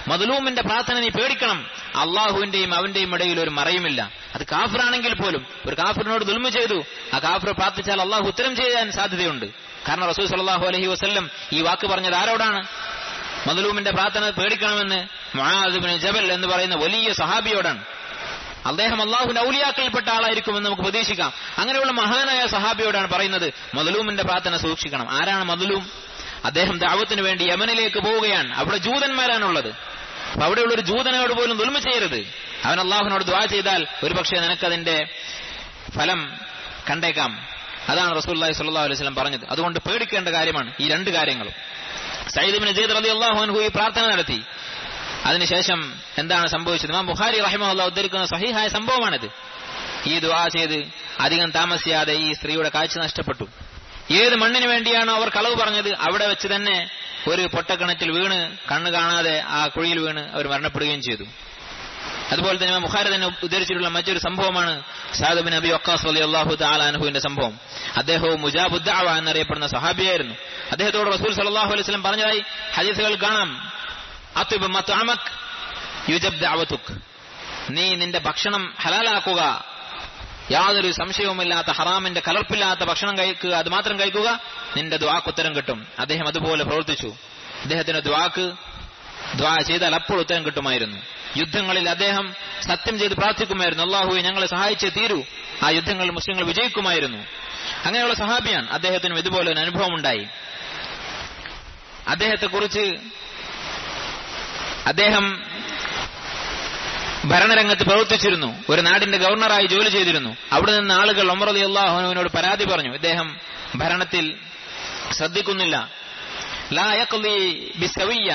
മദ്ലൂമിന്റെ പ്രാർത്ഥന നീ പേടിക്കണം. അള്ളാഹുവിന്റെയും അവന്റെയും ഇടയിൽ ഒരു മറയുമില്ല. അത് കാഫിറാണെങ്കിൽ പോലും ഒരു കാഫിറിനോട് ദുൽമ ചെയ്തു, ആ കാഫിർ പ്രാർത്ഥിച്ചാൽ അള്ളാഹു ഉത്തരം ചെയ്യാൻ സാധ്യതയുണ്ട്. കാരണം റസൂൽ സല്ലല്ലാഹു അലൈഹി വസല്ലം ഈ വാക്ക് പറഞ്ഞത് ആരോടാണ്? മദ്ലൂമിന്റെ പ്രാർത്ഥന പേടിക്കണമെന്ന് മുആദ് ഇബ്നു ജബൽ എന്ന് പറയുന്ന വലിയ സഹാബിയോടാണ്. അദ്ദേഹം അള്ളാഹുവിന്റെ ഔലിയാക്കളിൽപ്പെട്ട ആളായിരിക്കുമെന്ന് നമുക്ക് പ്രതീക്ഷിക്കാം. അങ്ങനെയുള്ള മഹാനായ സഹാബിയോടാണ് പറയുന്നത് മദ്ലൂമിന്റെ പ്രാർത്ഥന സൂക്ഷിക്കണം. ആരാണ് മദ്ലൂം? അദ്ദേഹം ദഅവത്തിന് വേണ്ടി യമനിലേക്ക് പോവുകയാണ്. അവിടെ ജൂതന്മാരാണുള്ളത്. അപ്പൊ അവിടെയുള്ള ഒരു ജൂതനോട് പോലും ദുൽമ ചെയ്യരുത്. അവൻ അള്ളാഹുവിനോട് ദുആ ചെയ്താൽ ഒരുപക്ഷെ നിനക്കതിന്റെ ഫലം കണ്ടേക്കാം. അതാണ് റസൂലുള്ളാഹി സ്വല്ലല്ലാഹു അലൈഹി വസല്ലം പറഞ്ഞത്. അതുകൊണ്ട് പേടിക്കേണ്ട കാര്യമാണ് ഈ രണ്ട് കാര്യങ്ങളും. സഈദ് ഇബ്നു സഈദ് റളിയല്ലാഹു അൻഹു ഈ പ്രാർത്ഥന നടത്തി. അതിനുശേഷം എന്താണ് സംഭവിച്ചത്? ഇമാം ബുഖാരി റഹിമഹുല്ലാഹ് ഉദ്ധരിക്കുന്ന സഹീഹായ സംഭവമാണിത്. ഈ ദുആ ചെയ്ത് അധികം താമസിയാതെ ഈ സ്ത്രീയുടെ കാഴ്ച നഷ്ടപ്പെട്ടു. ഏത് മണ്ണിന് വേണ്ടിയാണോ അവർ കളവ് പറഞ്ഞത് അവിടെ വെച്ച് തന്നെ ഒരു പൊട്ടക്കിണറ്റിൽ വീണ് കണ്ണ് കാണാതെ ആ കുഴിയിൽ വീണ് അവർ മരണപ്പെടുകയും ചെയ്തു. അതുപോലെ തന്നെ ഇമാം ബുഖാരി തന്നെ ഉദ്ധരിച്ചിട്ടുള്ള മറ്റൊരു സംഭവമാണ് സഅദ് ഇബ്നു അബി വഖാസ് റളിയല്ലാഹു തആല അൻഹുവിന്റെ സംഭവം. അദ്ദേഹവും മുജാബുദ് ദഅവ എന്നറിയപ്പെടുന്ന സഹാബിയായിരുന്നു. അദ്ദേഹത്തോട് റസൂൽ സല്ലല്ലാഹു അലൈഹി വസല്ലം പറഞ്ഞതായി ഹദീസുകൾ കാണാം, അത്ബ് മത്അമക് യുജബ് ദഅവതുക്, നീ നിന്റെ ഭക്ഷണം ഹലാലാക്കുക, യാതൊരു സംശയവുമില്ലാത്ത ഹറാമിന്റെ കലർപ്പില്ലാത്ത ഭക്ഷണം കഴിക്കുക, അത് മാത്രം കഴിക്കുക, നിന്റെ ദുആക്ക് ഉത്തരം കിട്ടും. അദ്ദേഹം അതുപോലെ പ്രവർത്തിച്ചു. അദ്ദേഹത്തിന്റെ ദുആ ചെയ്താൽ അപ്പോൾ ഉത്തരം കിട്ടുമായിരുന്നു. യുദ്ധങ്ങളിൽ അദ്ദേഹം സത്യം ചെയ്ത് പ്രാർത്ഥിക്കുമായിരുന്നു, അല്ലാഹുവേ ഞങ്ങളെ സഹായിച്ചേ തീരൂ. ആ യുദ്ധങ്ങളിൽ മുസ്ലിങ്ങൾ വിജയിക്കുമായിരുന്നു. അങ്ങനെയുള്ള സഹാബിയാണ്. അദ്ദേഹത്തിനും ഇതുപോലെ ഒരു അനുഭവം ഉണ്ടായി. അദ്ദേഹത്തെക്കുറിച്ച് അദ്ദേഹം ഭരണരംഗത്ത് പ്രവർത്തിച്ചിരുന്നു. ഒരു നാടിന്റെ ഗവർണറായി ജോലി ചെയ്തിരുന്നു. അവിടെ നിന്ന് ആളുകൾ ഉമർ റളിയല്ലാഹു അൻഹുവിനോട് പരാതി പറഞ്ഞു, ഇദ്ദേഹം ഭരണത്തിൽ ശ്രദ്ധിക്കുന്നില്ല. ലാ യഖ്ലി ബിസ്സവിയ്യ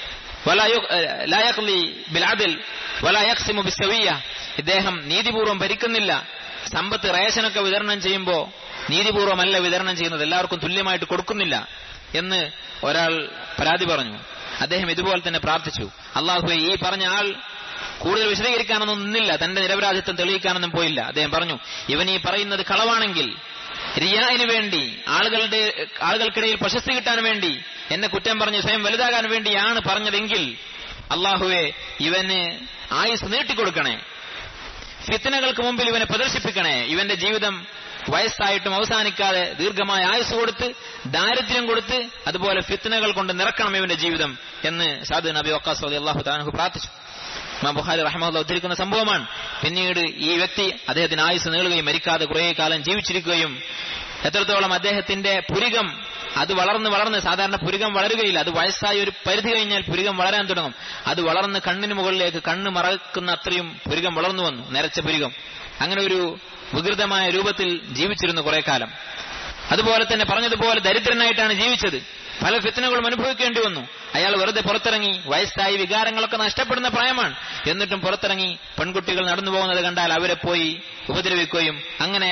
ലാ യഖ്ലി ബിൽഅദൽ വലാ യഖ്സിമു ബിസ്സവിയ്യ, ഇദ്ദേഹം നീതിപൂർവ്വം ഭരിക്കുന്നില്ല. സമ്പത്ത് റേഷനൊക്കെ വിതരണം ചെയ്യുമ്പോൾ നീതിപൂർവ്വമല്ല വിതരണം ചെയ്യുന്നത്, എല്ലാവർക്കും തുല്യമായിട്ട് കൊടുക്കുന്നില്ല എന്ന് ഒരാൾ പരാതി പറഞ്ഞു. അദ്ദേഹം ഇതുപോലെ തന്നെ പ്രാർത്ഥിച്ചു, അല്ലാഹുവേ ഈ പറഞ്ഞ ആൾ കൂടുതൽ വിശദീകരിക്കാനൊന്നും നിന്നില്ല, തന്റെ നിരപരാധിത്വം തെളിയിക്കാനൊന്നും പോയില്ല. അദ്ദേഹം പറഞ്ഞു, ഇവൻ ഈ പറയുന്നത് കളവാണെങ്കിൽ റിയായിന് വേണ്ടി ആളുകൾക്കിടയിൽ പ്രശസ്തി കിട്ടാൻ വേണ്ടി എന്നെ കുറ്റം പറഞ്ഞ് സ്വയം വലുതാകാൻ വേണ്ടിയാണ് പറഞ്ഞതെങ്കിൽ അല്ലാഹുവേ ഇവന് ആയുസ് നീട്ടിക്കൊടുക്കണേ, ഫിത്നകൾക്ക് മുമ്പിൽ ഇവനെ പ്രദർശിപ്പിക്കണേ, ഇവന്റെ ജീവിതം വയസ്സായിട്ടും അവസാനിക്കാതെ ദീർഘമായ ആയുസ് കൊടുത്ത് ദാരിദ്ര്യം കൊടുത്ത് അതുപോലെ ഫിത്നകൾ കൊണ്ട് നിറക്കണം ഇവന്റെ ജീവിതം എന്ന് സഅദ് ഇബ്നു അബി വഖാസ് റളിയല്ലാഹു തആല അൻഹു പ്രാർത്ഥിച്ചു. ഇമാം ബുഖാരി റഹിമഹുല്ലാഹ് ഉദ്ധരിക്കുന്ന സംഭവമാണ്. പിന്നീട് ഈ വ്യക്തി അദ്ദേഹത്തിന് ആയുസ് നീളുകയും മരിക്കാതെ കുറേ കാലം ജീവിച്ചിരിക്കുകയും എത്രത്തോളം അദ്ദേഹത്തിന്റെ പുരികം അത് വളർന്ന് സാധാരണ പുരികം വളരുകയില്ല, അത് വയസ്സായ ഒരു പരിധി കഴിഞ്ഞാൽ പുരികം വളരാൻ തുടങ്ങും. അത് വളർന്ന് കണ്ണിന് മുകളിലേക്ക് കണ്ണ് മറക്കുന്ന അത്രയും പുരികം വളർന്നു വന്നു, നരച്ച പുരികം. അങ്ങനെ ഒരു വികൃതമായ രൂപത്തിൽ ജീവിച്ചിരുന്നു കുറെ കാലം. അതുപോലെ തന്നെ പറഞ്ഞതുപോലെ ദരിദ്രനായിട്ടാണ് ജീവിച്ചത്. പല ഫിത്നകളും അനുഭവിക്കേണ്ടി വന്നു. അയാൾ വെറുതെ പുറത്തിറങ്ങി, വയസ്സായി വികാരങ്ങളൊക്കെ നഷ്ടപ്പെടുന്ന പ്രായമാണ്, എന്നിട്ടും പുറത്തിറങ്ങി പെൺകുട്ടികൾ നടന്നു പോകുന്നത് കണ്ടാൽ അവരെ പോയി ഉപദ്രവിക്കുകയും അങ്ങനെ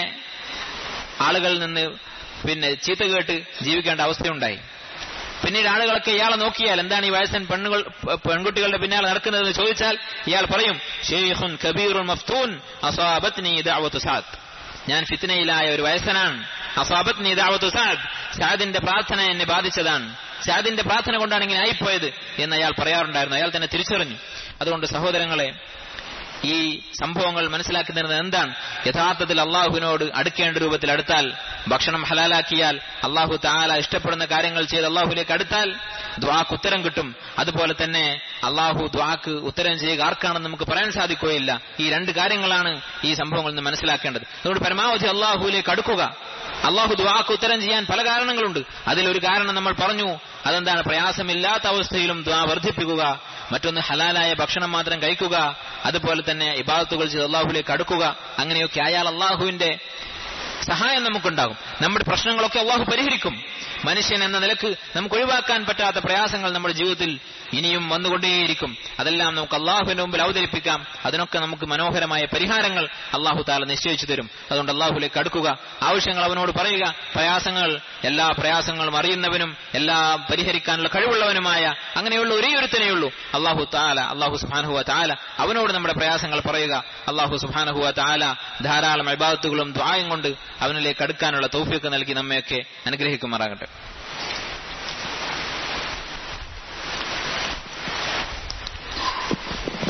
ആളുകളിൽ നിന്ന് ചീത്ത കേട്ട് ജീവിക്കേണ്ട അവസ്ഥയുണ്ടായി. പിന്നീട് ആളുകളൊക്കെ ഇയാളെ നോക്കിയാൽ എന്താണ് ഈ വയസ്സൻ പെൺകുട്ടികളുടെ പിന്നാലെ നടക്കുന്നതെന്ന് ചോദിച്ചാൽ ഇയാൾ പറയും, ഷെയ്ഖുൻ കബീറുൻ മഫ്തൂൻ അസാബത്നി ദഅവതു സഅദ്, ഞാൻ ഫിത്നയിലായ ഒരു വയസ്സനാണ്. അസാബത്നി ദഅവതു സഅദ്, സഅദിന്റെ പ്രാർത്ഥന എന്നെ ബാധിച്ചതാണ്, സഅദിന്റെ പ്രാർത്ഥന കൊണ്ടാണ് ഇങ്ങനെ ആയിപ്പോയത് എന്ന് അയാൾ പറയാറുണ്ടായിരുന്നു. അയാൾ തന്നെ തിരിച്ചറിഞ്ഞു. അതുകൊണ്ട് സഹോദരങ്ങളെ, ഈ സംഭവങ്ങൾ മനസ്സിലാക്കി തരുന്നത് എന്താണ്? യഥാർത്ഥത്തിൽ അള്ളാഹുവിനോട് അടുക്കേണ്ട രൂപത്തിൽ അടുത്താൽ, ഭക്ഷണം ഹലാലാക്കിയാൽ, അള്ളാഹു തആല ഇഷ്ടപ്പെടുന്ന കാര്യങ്ങൾ ചെയ്ത് അള്ളാഹുവിലേക്ക് അടുത്താൽ ദുആക്ക് ഉത്തരം കിട്ടും. അതുപോലെ തന്നെ അള്ളാഹു ദുആക്ക് ഉത്തരം ചെയ്യുക ആർക്കാണെന്ന് നമുക്ക് പറയാൻ സാധിക്കുകയില്ല. ഈ രണ്ട് കാര്യങ്ങളാണ് ഈ സംഭവങ്ങളിൽ നിന്ന് മനസ്സിലാക്കേണ്ടത്. അതുകൊണ്ട് പരമാവധി അള്ളാഹുവിലേക്ക് അടുക്കുക. അള്ളാഹു ദുആക്ക് ഉത്തരം ചെയ്യാൻ പല കാരണങ്ങളുണ്ട്. അതിലൊരു കാരണം നമ്മൾ പറഞ്ഞു, അതെന്താണ്? പ്രയാസമില്ലാത്ത അവസ്ഥയിലും ദുആ വർദ്ധിപ്പിക്കുക, മറ്റൊന്ന് ഹലാലായ ഭക്ഷണം മാത്രം കഴിക്കുക, അതുപോലെ തന്നെ ഇബാദത്തുകൾ ചെയ്ത് അള്ളാഹുവിലേക്ക് അടുക്കുക. അങ്ങനെയൊക്കെ ആയാൽ അള്ളാഹുവിന്റെ സഹായം നമുക്കുണ്ടാകും. നമ്മുടെ പ്രശ്നങ്ങളൊക്കെ അള്ളാഹു പരിഹരിക്കും. മനുഷ്യൻ എന്ന നിലക്ക് നമുക്ക് ഒഴിവാക്കാൻ പറ്റാത്ത പ്രയാസങ്ങൾ നമ്മുടെ ജീവിതത്തിൽ ഇനിയും വന്നുകൊണ്ടേയിരിക്കും. അതെല്ലാം നമുക്ക് അള്ളാഹുവിന്റെ മുമ്പിൽ അവതരിപ്പിക്കാം. അതിനൊക്കെ നമുക്ക് മനോഹരമായ പരിഹാരങ്ങൾ അള്ളാഹു തആല നിശ്ചയിച്ചു തരും. അതുകൊണ്ട് അള്ളാഹുലേക്ക് അടുക്കുക, ആവശ്യങ്ങൾ അവനോട് പറയുക. എല്ലാ പ്രയാസങ്ങളും അറിയുന്നവനും എല്ലാം പരിഹരിക്കാനുള്ള കഴിവുള്ളവനുമായ അങ്ങനെയുള്ള ഒരേ ഒരുത്തനെയുള്ളൂ അള്ളാഹു തആല. അള്ളാഹു സുബ്ഹാനഹു വ തആല അവനോട് നമ്മുടെ പ്രയാസങ്ങൾ പറയുക. അള്ളാഹു സുബ്ഹാനഹു വ തആല ധാരാളം ഇബാദത്തുകളും ദുആയും കൊണ്ട് അവനിലേക്ക് അടുക്കാനുള്ള തൗഫീഖ് നൽകി നമ്മയൊക്കെ അനുഗ്രഹിക്കുമാറാകട്ടെ.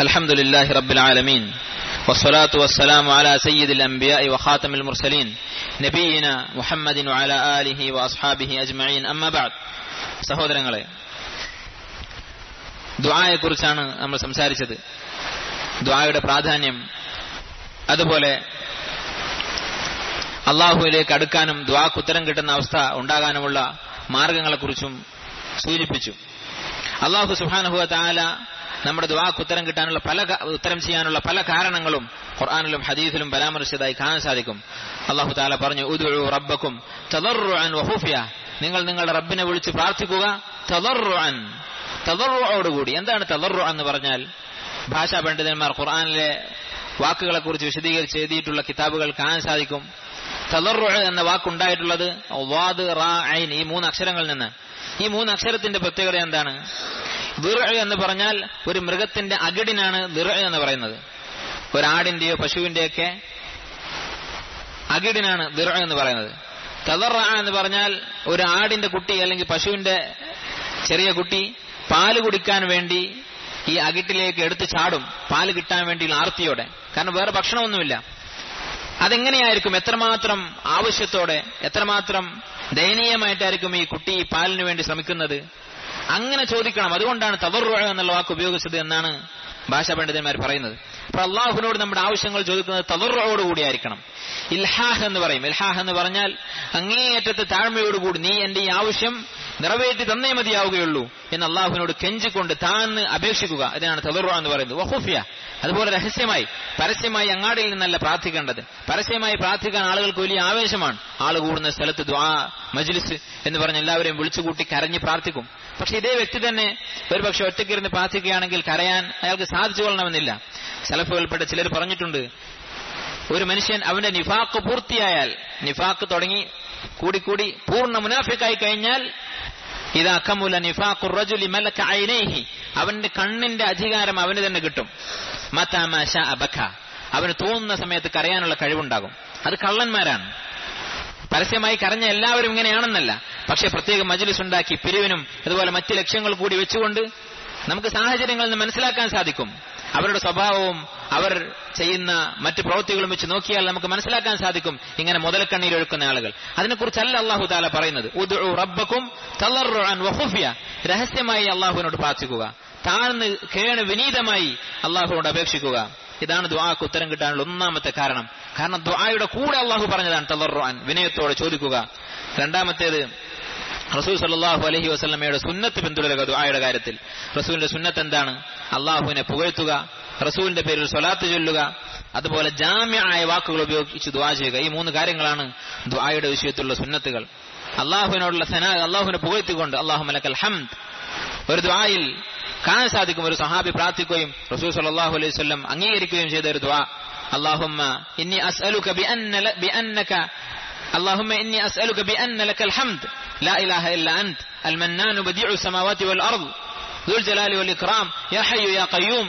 അൽഹംദുലില്ലാഹി റബ്ബിൽ ആലമീൻ വസ്സലാത്തു വസ്സലാമു അലാ സയ്യിദിൽ അംബിയാഇ വഖാതമിൽ മുർസലീൻ നബിയിന മുഹമ്മദിൻ വഅലാ ആലിഹി വഅസ്ഹാബിഹി അജ്മഈൻ അമ്മാ ബഅദ്. സഹോദരങ്ങളെ, ദുആയെക്കുറിച്ചാണ് നമ്മൾ സംസാരിച്ചത്. ദുആയുടെ പ്രാധാന്യം, അതുപോലെ അല്ലാഹുവിലേക്ക് അടുക്കാനും ദുആക്ക് ഉത്തരം കിട്ടുന്ന അവസ്ഥ ഉണ്ടാകാനുമുള്ള മാർഗങ്ങളെക്കുറിച്ചും സൂചിപ്പിച്ചു. അല്ലാഹു സുബ്ഹാനഹു വ തആല നമ്മുടെ ദുആക്ക് ഉത്തരം കിട്ടാനുള്ള ഉത്തരം ചെയ്യാനുള്ള പല കാരണങ്ങളും ഖുർആനിലും ഹദീസിലും പരാമർശിച്ചതായി കാണാൻ സാധിക്കും. അല്ലാഹു തആല പറഞ്ഞു, ഉദ്ഉ റബ്ബക്കും തദർറുഅൻ വഖുഫിയ, നിങ്ങൾ നിങ്ങളുടെ റബ്ബിനെ വിളിച്ച് പ്രാർത്ഥിക്കുക തദർറുഅൻ, തദർറുഅോടുകൂടി. എന്താണ് തദർറു എന്ന് പറഞ്ഞാൽ? ഭാഷാ പണ്ഡിതന്മാർ ഖുർആനിലെ വാക്കുകളെക്കുറിച്ച് വിശദീകരിച്ച് എഴുതിയിട്ടുള്ള കിതാബുകൾ കാണാൻ സാധിക്കും. തദർറു എന്ന വാക്കുണ്ടായിട്ടുള്ളത് വാദ് റാ ഐൻ, ഈ 3 അക്ഷരങ്ങളിൽ നിന്ന്. ഈ 3 അക്ഷരത്തിന്റെ പ്രത്യേകത എന്താണ്? ദിർഅ എന്ന് പറഞ്ഞാൽ ഒരു മൃഗത്തിന്റെ അകിടിനാണ് ദിർഅ എന്ന് പറയുന്നത്. ഒരാടിന്റെയോ പശുവിന്റെയൊക്കെ അകിടിനാണ് ദിർഅ എന്ന് പറയുന്നത്. തദർറഅ എന്ന് പറഞ്ഞാൽ ഒരു ആടിന്റെ കുട്ടി അല്ലെങ്കിൽ പശുവിന്റെ ചെറിയ കുട്ടി പാല് കുടിക്കാൻ വേണ്ടി ഈ അകിട്ടിലേക്ക് എടുത്ത് ചാടും, പാല് കിട്ടാൻ വേണ്ടിയുള്ള ആർത്തിയോടെ. കാരണം വേറെ ഭക്ഷണമൊന്നുമില്ല. അതെങ്ങനെയായിരിക്കും? എത്രമാത്രം ആവശ്യത്തോടെ, എത്രമാത്രം ദയനീയമായിട്ടായിരിക്കും ഈ കുട്ടി ഈ പാലിന് വേണ്ടി ശ്രമിക്കുന്നത്? അങ്ങനെ ചോദിക്കണം. അതുകൊണ്ടാണ് തദർറു എന്നുള്ള വാക്ക് ഉപയോഗിച്ചത് എന്നാണ് ഭാഷാ പണ്ഡിതന്മാർ പറയുന്നത്. അപ്പൊ അള്ളാഹുവിനോട് നമ്മുടെ ആവശ്യങ്ങൾ ചോദിക്കുന്നത് തദർറുവോടുകൂടിയായിരിക്കണം. ഇൽഹാഹ് എന്ന് പറയും. ഇൽഹാഹ് എന്ന് പറഞ്ഞാൽ അങ്ങേയറ്റത്തെ താഴ്മയോടുകൂടി നീ എന്റെ ഈ ആവശ്യം നിറവേറ്റി തന്നേ മതിയാവുകയുള്ളൂ എന്ന് അള്ളാഹുവിനോട് കെഞ്ചിക്കൊണ്ട് താന്ന് അപേക്ഷിക്കുക. ഇതിനാണ് തദർറു എന്ന് പറയുന്നത്. വഖുഫിയ, അതുപോലെ രഹസ്യമായി, പരസ്യമായി അങ്ങാടിയിൽ നിന്നല്ല പ്രാർത്ഥിക്കേണ്ടത്. പരസ്യമായി പ്രാർത്ഥിക്കാൻ ആളുകൾക്ക് വലിയ ആവേശമാണ്. ആൾ കൂടുന്ന സ്ഥലത്ത് ദുആ മജ്ലിസ് എന്ന് പറഞ്ഞ് എല്ലാവരെയും വിളിച്ചുകൂട്ടി കരഞ്ഞ് പ്രാർത്ഥിക്കും. പക്ഷെ ഇതേ വ്യക്തി തന്നെ ഒരുപക്ഷെ ഒറ്റയ്ക്കിരുന്ന് പ്രാർത്ഥിക്കുകയാണെങ്കിൽ കരയാൻ അയാൾക്ക് സാധിച്ചു കൊള്ളണമെന്നില്ല. സലഫുകൾപ്പെട്ട ചിലർ പറഞ്ഞിട്ടുണ്ട്, ഒരു മനുഷ്യൻ അവന്റെ നിഫാഖ് പൂർത്തിയായാൽ, നിഫാഖ് തുടങ്ങി കൂടിക്കൂടി പൂർണ്ണ മുനാഫിക്കായി കഴിഞ്ഞാൽ, ഇദാ കമുല നിഫാഖുർ റജുലി മലക ഐനൈഹി, അവന്റെ കണ്ണിന്റെ അധികാരം അവന് തന്നെ കിട്ടും. മതാ മാ ശാഅ ബക, അവന് തോന്നുന്ന സമയത്ത് കരയാനുള്ള കഴിവുണ്ടാകും. അത് കള്ളന്മാരാണ്. പരസ്യമായി കരഞ്ഞ എല്ലാവരും ഇങ്ങനെയാണെന്നല്ല, പക്ഷെ പ്രത്യേക മജ്ലിസ് ഉണ്ടാക്കി പിരിവിനും അതുപോലെ മറ്റ് ലക്ഷ്യങ്ങൾ കൂടി വെച്ചുകൊണ്ട് നമുക്ക് സാഹചര്യങ്ങളിൽ നിന്ന് മനസ്സിലാക്കാൻ സാധിക്കും. അവരുടെ സ്വഭാവവും അവർ ചെയ്യുന്ന മറ്റ് പ്രവൃത്തികളും വെച്ച് നോക്കിയാൽ നമുക്ക് മനസ്സിലാക്കാൻ സാധിക്കും ഇങ്ങനെ മുതലക്കണ്ണീരൊഴുക്കുന്ന ആളുകൾ. അതിനെക്കുറിച്ചല്ല അല്ലാഹു തആല പറയുന്നത്. ഉദ്ഉ റബ്ബക്കും തളർറുഅൻ വഖുഫിയ, രഹസ്യമായി അല്ലാഹുവിനോട് പ്രാർത്ഥിക്കുക, താഴ്ന്ന് കേണ് വിനീതമായി അല്ലാഹുവോട് അപേക്ഷിക്കുക. ഇതാണ് ദുആക്ക് ഉത്തരം കിട്ടാനുള്ള ഒന്നാമത്തെ കാരണം. കാരണം ദുആയുടെ കൂടെ അല്ലാഹു പറഞ്ഞതാണ് തളർറുഅൻ, വിനയത്തോടെ ചോദിക്കുക. രണ്ടാമത്തേത്, റസൂൽ സല്ലല്ലാഹു അലൈഹി വസല്ലമയുടെ സുന്നത്ത് പിന്തുടരുക. ദുആയുടെ കാര്യത്തിൽ റസൂലിന്റെ സുന്നത്ത് എന്താണ്? അല്ലാഹുവിനെ പുകഴ്ത്തുക, റസൂലിന്റെ പേരിൽ സ്വലാത്ത് ചൊല്ലുക, അതുപോലെ ജാമിഅയ വാക്കുകൾ ഉപയോഗിച്ച് ദുആ ചെയ്യുക. ഈ 3 കാര്യങ്ങളാണ് ദുആയുടെ വിഷയത്തിലുള്ള സുന്നത്തുകൾ. അല്ലാഹുവിനോടുള്ള സനാ, അല്ലാഹുവിനെ പുകഴ്ത്തിക്കൊണ്ട് അല്ലാഹുമ്മ ലക്കൽ ഹംദ് ഒരു ദുആയിൽ കാണാൻ സാധിക്കും. ഒരു സഹാബി പ്രാർത്ഥിക്കുകയും റസൂൽ സല്ലല്ലാഹു അലൈഹി വസല്ലം അംഗീകരിക്കുകയും ചെയ്ത ഒരു ദുആ, അല്ലാഹുമ്മ ഇന്നി അസ്അലുക ബിഅന്നക اللهم إني أسألك بأن لك الحمد لا إله إلا أنت المنان بديع السماوات والأرض ذو الجلال والإكرام يا حي يا قيوم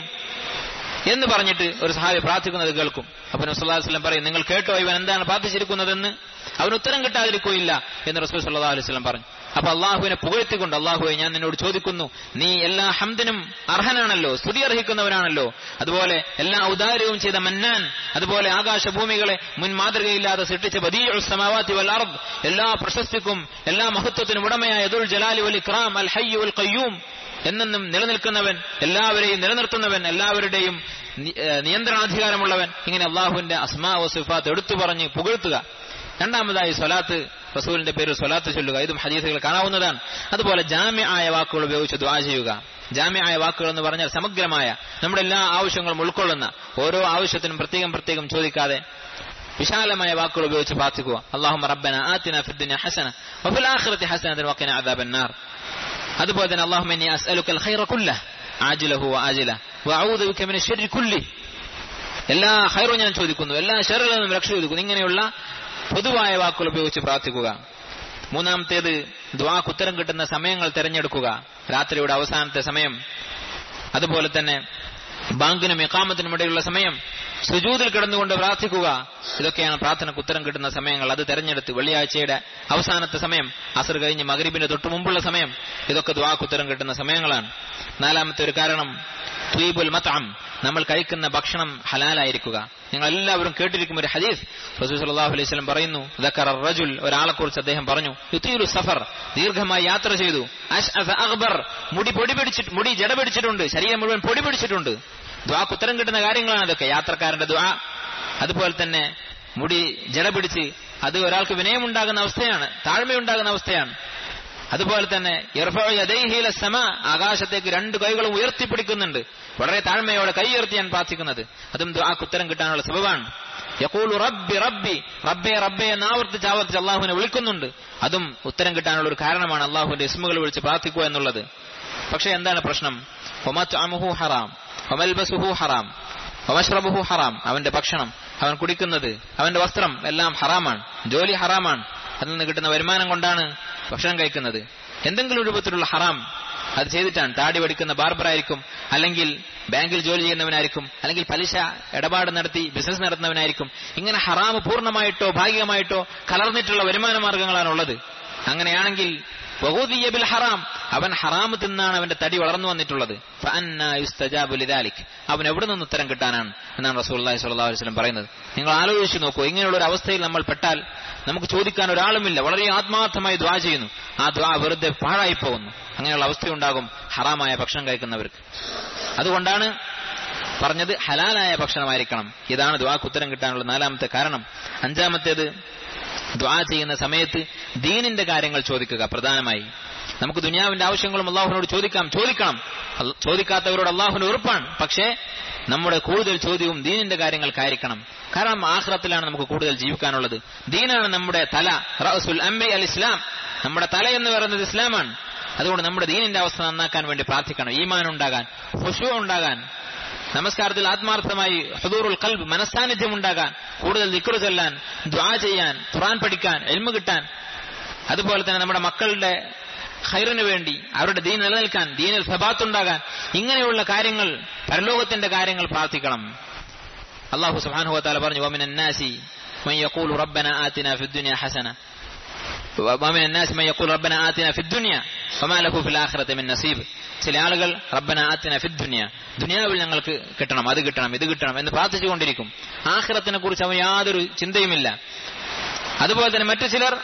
എന്ന് പറഞ്ഞിട്ട് ഒരു സഹാബി പ്രാർത്ഥിക്കുന്നത് കേൾക്കും. അപ്പോൾ നബി സല്ലല്ലാഹു അലൈഹി വസല്ലം പറയും, നിങ്ങൾ കേട്ടോ ഇവൻ എന്താണ് പ്രാർത്ഥിച്ചിരിക്കുന്നതെന്ന്? അവന് ഉത്തരം കിട്ടാതിരിക്കുകയില്ല എന്ന് റസൂൽ സല്ലല്ലാഹു അലൈഹി വസല്ലം പറഞ്ഞു. അപ്പൊ അള്ളാഹുവിനെ പുകഴ്ത്തിക്കൊണ്ട്, അള്ളാഹുവെ ഞാൻ നിന്നോട് ചോദിക്കുന്നു, നീ എല്ലാ ഹംദിനും അർഹനാണല്ലോ, സ്തുതി അർഹിക്കുന്നവനാണല്ലോ, അതുപോലെ എല്ലാ ഔദാര്യവും ചെയ്ത മന്നാൻ, അതുപോലെ ആകാശഭൂമികളെ മുൻ മാതൃകയില്ലാതെ സൃഷ്ടിച്ച ബദീഉസ് സമാവാതി വൽ അർദ്, എല്ലാ പ്രശസ്തിക്കും എല്ലാ മഹത്വത്തിനും ഉടമയായ ദുൽ ജലാലി വൽ ഇക്റാം അൽ ഹയ്യ് വൽ ഖയ്യൂം, എന്നെന്നും നിലനിൽക്കുന്നവൻ, എല്ലാവരെയും നിലനിർത്തുന്നവൻ, എല്ലാവരുടെയും നിയന്ത്രണാധികാരമുള്ളവൻ. ഇങ്ങനെ അള്ളാഹുവിന്റെ അസ്മാ വ സിഫാത്ത് എടുത്തു പറഞ്ഞ് പുകഴ്ത്തുക. രണ്ടാമതായി സ്വലാത്ത്, റസൂലിന്റെ പേരിൽ സ്വലാത്ത് ചൊല്ലുക. ഇതും ഹദീസുകൾ കാണാവുന്നതാണ്. അതുപോലെ ജാമിഅയ വാക്കുകൾ ഉപയോഗിച്ച് ദുആ ചെയ്യുക. ജാമിഅയ വാക്കുകൾ എന്ന് പറഞ്ഞാൽ സമഗ്രമായ നമ്മുടെ എല്ലാ ആവശ്യങ്ങളും ഉൾക്കൊള്ളുന്ന, ഓരോ ആവശ്യത്തിനും പ്രത്യേകം ചോദിക്കാതെ വിശാലമായ വാക്കുകൾ ഉപയോഗിച്ച് പ്രാർത്ഥിക്കുക. അല്ലാഹുമ്മ റബ്ബനാ ആതിനാ ഫിദ്ദുനിയ ഹസന വഫിൽ ആഖിറതി ഹസനതൻ വഖിനാ അദാബന്നാർ. അതുപോലെ തന്നെ അല്ലാഹുമ്മ ഇന്നി അസ്അലുക്കൽ ഖൈറ കുല്ലഹു ആജിലഹു വആജിലഹു വഅഊദു ബിക മിനശ് ശർരി കുല്ലി, എല്ലാ ഖൈറും ഞാൻ ചോദിക്കുന്നു, എല്ലാ ശർറിൽ നിന്നും രക്ഷ ചോദിക്കുന്നു. ഇങ്ങനെയുള്ള പൊതുവായ വാക്കുകൾ ഉപയോഗിച്ച് പ്രാർത്ഥിക്കുക. മൂന്നാമത്തേത്, ദുആക്ക് ഉത്തരം കിട്ടുന്ന സമയങ്ങൾ തിരഞ്ഞെടുക്കുക. രാത്രിയുടെ അവസാനത്തെ സമയം, അതുപോലെ തന്നെ ബാങ്കിനും ഇഖാമത്തിനും ഇടയിലുള്ള സമയം, സുജൂദിൽ കിടന്നുകൊണ്ട് പ്രാർത്ഥിക്കുക. ഇതൊക്കെയാണ് പ്രാർത്ഥനയ്ക്ക് ഉത്തരം കിട്ടുന്ന സമയങ്ങൾ. അത് തെരഞ്ഞെടുത്ത് വെള്ളിയാഴ്ചയുടെ അവസാനത്തെ സമയം, അസർ കഴിഞ്ഞ് മഗ്രിബിന്റെ തൊട്ടു മുമ്പുള്ള സമയം, ഇതൊക്കെ ദുആക്ക് ഉത്തരം കിട്ടുന്ന സമയങ്ങളാണ്. നാലാമത്തെ ഒരു കാരണം ത്വീബുൽ മത്അം, നമ്മൾ കഴിക്കുന്ന ഭക്ഷണം ഹലാലായിരിക്കുക. നിങ്ങൾ എല്ലാവരും കേട്ടിരിക്കും ഒരു ഹദീസ്. റസൂൽ സല്ലല്ലാഹു അലൈഹി വസല്ലം പറയുന്നു, ദക്കറ റജുൽ, ഒരാളെ കുറിച്ച് അദ്ദേഹം പറഞ്ഞു, യുതീലു സഫർ, ദീർഘമായി യാത്ര ചെയ്തു, അശ്അസ അഗ്ബർ, മുടി ജട പിടിച്ചിട്ടുണ്ട്, ശരീരം മുഴുവൻ പൊടി പിടിച്ചിട്ടുണ്ട്. ദുആക്ക് ഉത്തരം കിട്ടുന്ന കാര്യങ്ങളാണ് ഇതൊക്കെ. യാത്രക്കാരന്റെ ദുആ, അതുപോലെ തന്നെ മുടി ജട പിടിച്ച്, അത് ഒരാൾക്ക് വിനയമുണ്ടാകുന്ന അവസ്ഥയാണ്, താഴ്മയുണ്ടാകുന്ന അവസ്ഥയാണ്. അതുപോലെ തന്നെ യർഫഉ യദൈഹി ഇല സമാ, ആകാശത്തേക്ക് രണ്ട് കൈകളും ഉയർത്തിപ്പിടിക്കുന്നുണ്ട്, വളരെ താഴ്മയോടെ കൈ ഉയർത്തിയാണ് പ്രാർത്ഥിക്കുന്നത്. അതും ദുആക്ക് ഉത്തരം കിട്ടാനുള്ള സബബാണ്. യഖൂലു റബ്ബി റബ്ബി, റബ്ബേ റബ്ബേ എന്ന് ആവർത്തിച്ച് അല്ലാഹുവിനെ വിളിക്കുന്നുണ്ട്. അതും ഉത്തരം കിട്ടാനുള്ള ഒരു കാരണമാണ്, അല്ലാഹുവിന്റെ ഇസ്മുകൾ വിളിച്ച് പ്രാർത്ഥിക്കുക എന്നുള്ളത്. പക്ഷെ എന്താണ് പ്രശ്നം? വമത്അമുഹു ഹറാം വമൽബസുഹു ഹറാം വമശ്റബുഹു ഹറാം, അവന്റെ ഭക്ഷണം, അവൻ കുടിക്കുന്നത്, അവന്റെ വസ്ത്രം എല്ലാം ഹറാമാണ്, ജോലി ഹറാമാണ്. അതിൽ നിന്ന് കിട്ടുന്ന വരുമാനം കൊണ്ടാണ് ഭക്ഷണം കഴിക്കുന്നത്. എന്തെങ്കിലും രൂപത്തിലുള്ള ഹറാം അത് ചെയ്തിട്ടാണ്. താടി വടിക്കുന്ന ബാർബറായിരിക്കും, അല്ലെങ്കിൽ ബാങ്കിൽ ജോലി ചെയ്യുന്നവനായിരിക്കും, അല്ലെങ്കിൽ പലിശ ഇടപാട് നടത്തി ബിസിനസ് നടത്തുന്നവനായിരിക്കും. ഇങ്ങനെ ഹറാം പൂർണ്ണമായിട്ടോ ഭാഗികമായിട്ടോ കലർന്നിട്ടുള്ള വരുമാന മാർഗങ്ങളാണുള്ളത്. അങ്ങനെയാണെങ്കിൽ വഗൂദിയ ബിൽ ഹറാം, അവൻ ഹറാം തിന്നാണ് അവന്റെ തടി വളർന്നു വന്നിട്ടുള്ളത്. ഫഅന്നാ യുസ്തജാബു ലിദാലിക്, അവൻ എവിടെ നിന്ന് ഉത്തരം കിട്ടാനാണ് എന്നാണ് റസൂലുള്ളാഹി സ്വല്ലല്ലാഹു അലൈഹി വസല്ലം പറയുന്നത്. നിങ്ങൾ ആലോചിച്ച് നോക്കൂ, ഇങ്ങനെയുള്ള ഒരു അവസ്ഥയിൽ നമ്മൾ പെട്ടാൽ നമുക്ക് ചോദിക്കാൻ ഒരാളുമില്ല, വളരെ ആത്മാർത്ഥമായി ദുആ ചെയ്യുന്നു, ആ ദുആ വെറുതെ പാഴായി പോകുന്നു. അങ്ങനെയുള്ള അവസ്ഥയുണ്ടാകും ഹറാമായ ഭക്ഷണം കഴിക്കുന്നവർക്ക്. അതുകൊണ്ടാണ് പറഞ്ഞത് ഹലാലായ ഭക്ഷണമായിരിക്കണം. ഇതാണ് ദുആക്ക് ഉത്തരം കിട്ടാനുള്ള നാലാമത്തെ കാരണം. അഞ്ചാമത്തേത്, ദുആ ചെയ്യുന്ന സമയത്ത് ദീനിന്റെ കാര്യങ്ങൾ ചോദിക്കുക. പ്രധാനമായി നമുക്ക് ദുനിയാവിന്റെ ആവശ്യങ്ങളും അല്ലാഹുവിനോട് ചോദിക്കണം. ചോദിക്കാത്തവരോട് അല്ലാഹുവിന് വെറുപ്പാണ്. പക്ഷേ നമ്മുടെ കൂടുതൽ ചോദ്യവും ദീനിന്റെ കാര്യങ്ങൾക്കായിരിക്കണം. കാരണം ആഖിറത്തിലാണ് നമുക്ക് കൂടുതൽ ജീവിക്കാനുള്ളത്. ദീനാണ് നമ്മുടെ തല, റഅസുൽ അംരി അൽ ഇസ്ലാം. നമ്മുടെ തല എന്ന് പറയുന്നത് ഇസ്ലാമാണ്. അതുകൊണ്ട് നമ്മുടെ ദീനിന്റെ അവസ്ഥ നന്നാക്കാൻ വേണ്ടി പ്രാർത്ഥിക്കണം. ഈമാൻ ഉണ്ടാകാൻ, ഖുശൂ ഉണ്ടാകാൻ, നമസ്കാരത്തിൽ ആത്മാർത്ഥമായി ഹുദൂറുൽ ഖൽബ്, മനസ്സാന്നിധ്യം ഉണ്ടാകാൻ, കൂടുതൽ ദിക്ർ ചൊല്ലാൻ, ദുആ ചെയ്യാൻ, ഖുർആൻ പഠിക്കാൻ, ഇൽമു കിട്ടാൻ, അതുപോലെ തന്നെ നമ്മുടെ മക്കളുടെ ഖൈറിന് വേണ്ടി, അവരുടെ ദീൻ നിലനിൽക്കാൻ, ദീനിൽ സബാത്ത് ഉണ്ടാകാൻ, ഇങ്ങനെയുള്ള കാര്യങ്ങൾ, പരലോകത്തിന്റെ കാര്യങ്ങൾ പ്രാർത്ഥിക്കണം. അല്ലാഹു സുബ്ഹാനഹു വ തആല പറഞ്ഞു, വമിനൻ നാസി മൻ യഖൂലു റബ്ബനാ ആതിനാ ഫിദ് ദുനിയ ഹസന വമിനൻ നാസി മൻ യഖൂലു റബ്ബനാ ആതിനാ ഫിദ് ദുനിയ വമാ ലഹു ഫിൽ ആഖിറതി മിൻ നസീബ്. ചില ആളുകൾ റബ്ബനാ ആതിനാ ഫിദ് ദുനിയ, ദുനിയാവിൽ ഞങ്ങൾക്ക് കിട്ടണം, അത് കിട്ടണം, ഇത് കിട്ടണം എന്ന് പ്രാർത്ഥിച്ചുകൊണ്ടിരിക്കും. ആഖിറത്തിനെ കുറിച്ച് അവൻ യാതൊരു ചിന്തയുമില്ല. അതുപോലെ തന്നെ മറ്റു ചിലർ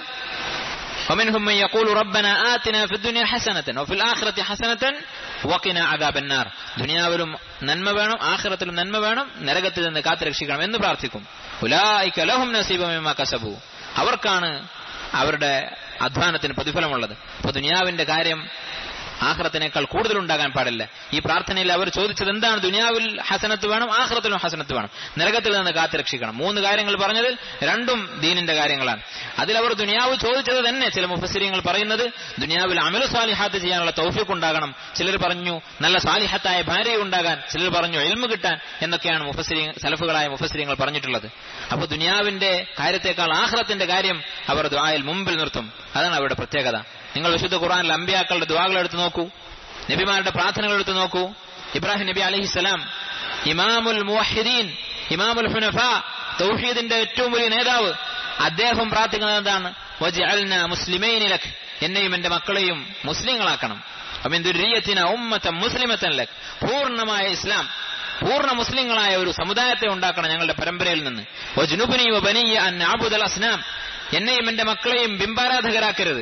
ومنهم من يقول ربنا آتنا في الدنيا حسنة وفي الآخرة حسنة وقنا عذاب النار. ദുനിയാവിലും നന്മ വേണം, ആഖിറത്തിലും നന്മ വേണം, നരകത്തിൽ നിന്ന് കാത്തുരക്ഷിക്കണം എന്ന് പ്രാർത്ഥിക്കും. ഉലൈക ലഹും നസീബും മിമ്മാ കസബു, അവർക്കാണ് അവരുടെ അധ്വാനത്തിന് പ്രതിഫലമുള്ളത്. അപ്പോൾ ദുനിയാവിന്റെ കാര്യം ആഖിറത്തിനേക്കാൾ കൂടുതൽ ഉണ്ടാകാൻ പാടില്ല. ഈ പ്രാർത്ഥനയിൽ അവർ ചോദിച്ചത് എന്താണ്? ദുനിയാവിൽ ഹസനത്ത് വേണം, ആഖിറത്തിലും ഹസനത്ത് വേണം, നരകത്തിൽ നിന്ന് കാത്തുരക്ഷിക്കണം. 3 കാര്യങ്ങൾ പറഞ്ഞതിൽ 2ഉം ദീനിന്റെ കാര്യങ്ങളാണ്. അതിലവർ ദുനിയാവ് ചോദിച്ചത് തന്നെ. ചില മുഫസ്സിരീങ്ങൾ പറയുന്നത് ദുനിയാവിൽ അമലു സാലിഹാത്ത് ചെയ്യാനുള്ള തൗഫീഖ് ഉണ്ടാകണം. ചിലർ പറഞ്ഞു നല്ല സാലിഹത്തായ ഭാര്യ ഉണ്ടാകാൻ, ചിലർ പറഞ്ഞു ഇൽമു കിട്ടാൻ എന്നൊക്കെയാണ് സലഫുകളായ മുഫസ്സിരീങ്ങൾ പറഞ്ഞിട്ടുള്ളത്. അപ്പോൾ ദുനിയാവിന്റെ കാര്യത്തെക്കാൾ ആഖിറത്തിന്റെ കാര്യം അവർ ദുആയിൽ മുമ്പിൽ നിർത്തും. അതാണ് അവരുടെ പ്രത്യേകത. നിങ്ങൾ വിശുദ്ധ ഖുർആനിൽ അമ്പിയാക്കളുടെ ദുആകൾ എടുത്തു നോക്കൂ, നബിമാരുടെ പ്രാർത്ഥനകൾ എടുത്തു നോക്കൂ. ഇബ്രാഹിം നബി അലൈഹിസ്സലാം ഇമാമുൽ മുവഹിദീൻ, ഇമാമുൽ ഹുനഫാ, തൗഹീദിന്റെ ഏറ്റവും വലിയ നേതാവ്, അദ്ദേഹം പ്രാർത്ഥിക്കുന്നത് എന്താണ്? വജഅൽനാ മുസ്ലിമൈന ലക്, എന്നെയും എന്റെ മക്കളെയും മുസ്ലിങ്ങളാക്കണം. വമിൻ ദുർരിയത്തിനാ ഉമ്മതൻ മുസ്ലിമതൻ ലക്, പൂർണ്ണമായ ഇസ്ലാം, പൂർണ്ണ മുസ്ലിങ്ങളായ ഒരു സമുദായത്തെ ഉണ്ടാക്കണം ഞങ്ങളുടെ പരമ്പരയിൽ നിന്ന്. വജ്നുബ്നി വബനിയ അൻ നഅബുദൽ അസ്നാം, എന്നെയും എന്റെ മക്കളെയും ബിംബാരാധകരാക്കരുത്.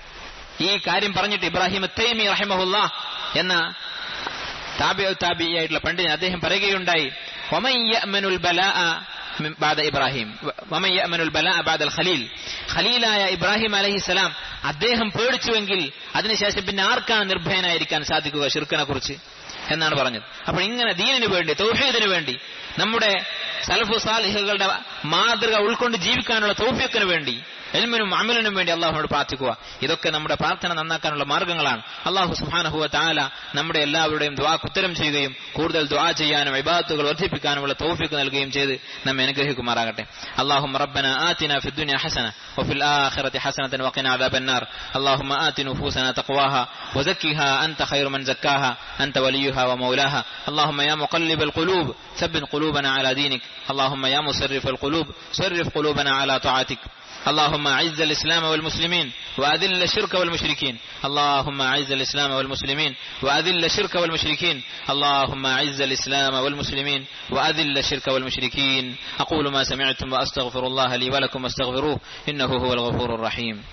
ഈ കാര്യം പറഞ്ഞിട്ട് ഇബ്രാഹിം തൈമി റഹിമഹുല്ലാഹ് എന്ന താബിഈയായിട്ടുള്ള പണ്ഡിതൻ അദ്ദേഹം പറയുകയുണ്ടായി, വമൻ യഅ്മനുൽ ബലാഅ ബഅദ ഇബ്രാഹിം വമൻ യഅ്മനുൽ ബലാഅ ബഅദൽ ഖലീൽ, ഖലീലായ ഇബ്രാഹിം അലൈഹിസ്സലാം അദ്ദേഹം പേടിച്ചുവെങ്കിൽ അതിനുശേഷം പിന്നെ ആർക്കാണ് നിർഭയനായിരിക്കാൻ സാധിക്കുക ശിർക്കിനെ കുറിച്ച് എന്നാണ് പറഞ്ഞത്. അപ്പോൾ ഇങ്ങനെ ദീനിനു വേണ്ടി, തൗഹീദിനു വേണ്ടി, നമ്മുടെ സലഫു സാലിഹുകളുടെ മാതൃക ഉൾക്കൊണ്ട് ജീവിക്കാനുള്ള തൗഫീഖിന് വേണ്ടി ഇൽമിനും അമലിനും വേണ്ടി അള്ളാഹുവിനോട് പ്രാർത്ഥിക്കുക. ഇതൊക്കെ നമ്മുടെ പ്രാർത്ഥന നന്നാക്കാനുള്ള മാർഗ്ഗങ്ങളാണ്. അള്ളാഹു സുബ്ഹാനഹു വ തആല നമ്മുടെ എല്ലാവരുടെയും ദുആക്ക് ഉത്തരം ചെയ്യുകയും കൂടുതൽ ദുആ ചെയ്യാനും ഇബാദത്തുകൾ വർദ്ധിപ്പിക്കാനുമുള്ള തൗഫീഖ് നൽകുകയും ചെയ്ത് നമ്മെ അനുഗ്രഹിക്കുമാറാകട്ടെ. അല്ലാഹുമ്മ റബ്ബനാ ആതിനാ ഫിദ്ദുനിയ ഹസന വഫിൽ ആഖിറതി ഹസനതൻ വഖിനാ അദാബന്നാർ. അല്ലാഹുമ്മ ആതി നുഫൂസനാ തഖ്വാഹാ വസക്കിഹാ അൻത ഖൈറു മൻ സക്കാഹാ അൻത വലിയുഹാ വമൗലാഹാ. അല്ലാഹുമ്മ യാ മുഖല്ലിബൽ ഖുലൂബ് സബ്ബിത് ഖുലൂബനാ അലാ ദീനിക്. അല്ലാഹുമ്മ യാ മുസർരിഫൽ ഖുലൂബ് സർരിഫ് ഖുലൂബനാ അലാ തആതിക്. اللهم أعز الإسلام والمسلمين وأذل الشرك والمشركين. اللهم أعز الإسلام والمسلمين وأذل الشرك والمشركين. اللهم أعز الإسلام والمسلمين وأذل الشرك والمشركين. أقول ما سمعتم وأستغفر الله لي ولكم واستغفروه إنه هو الغفور الرحيم.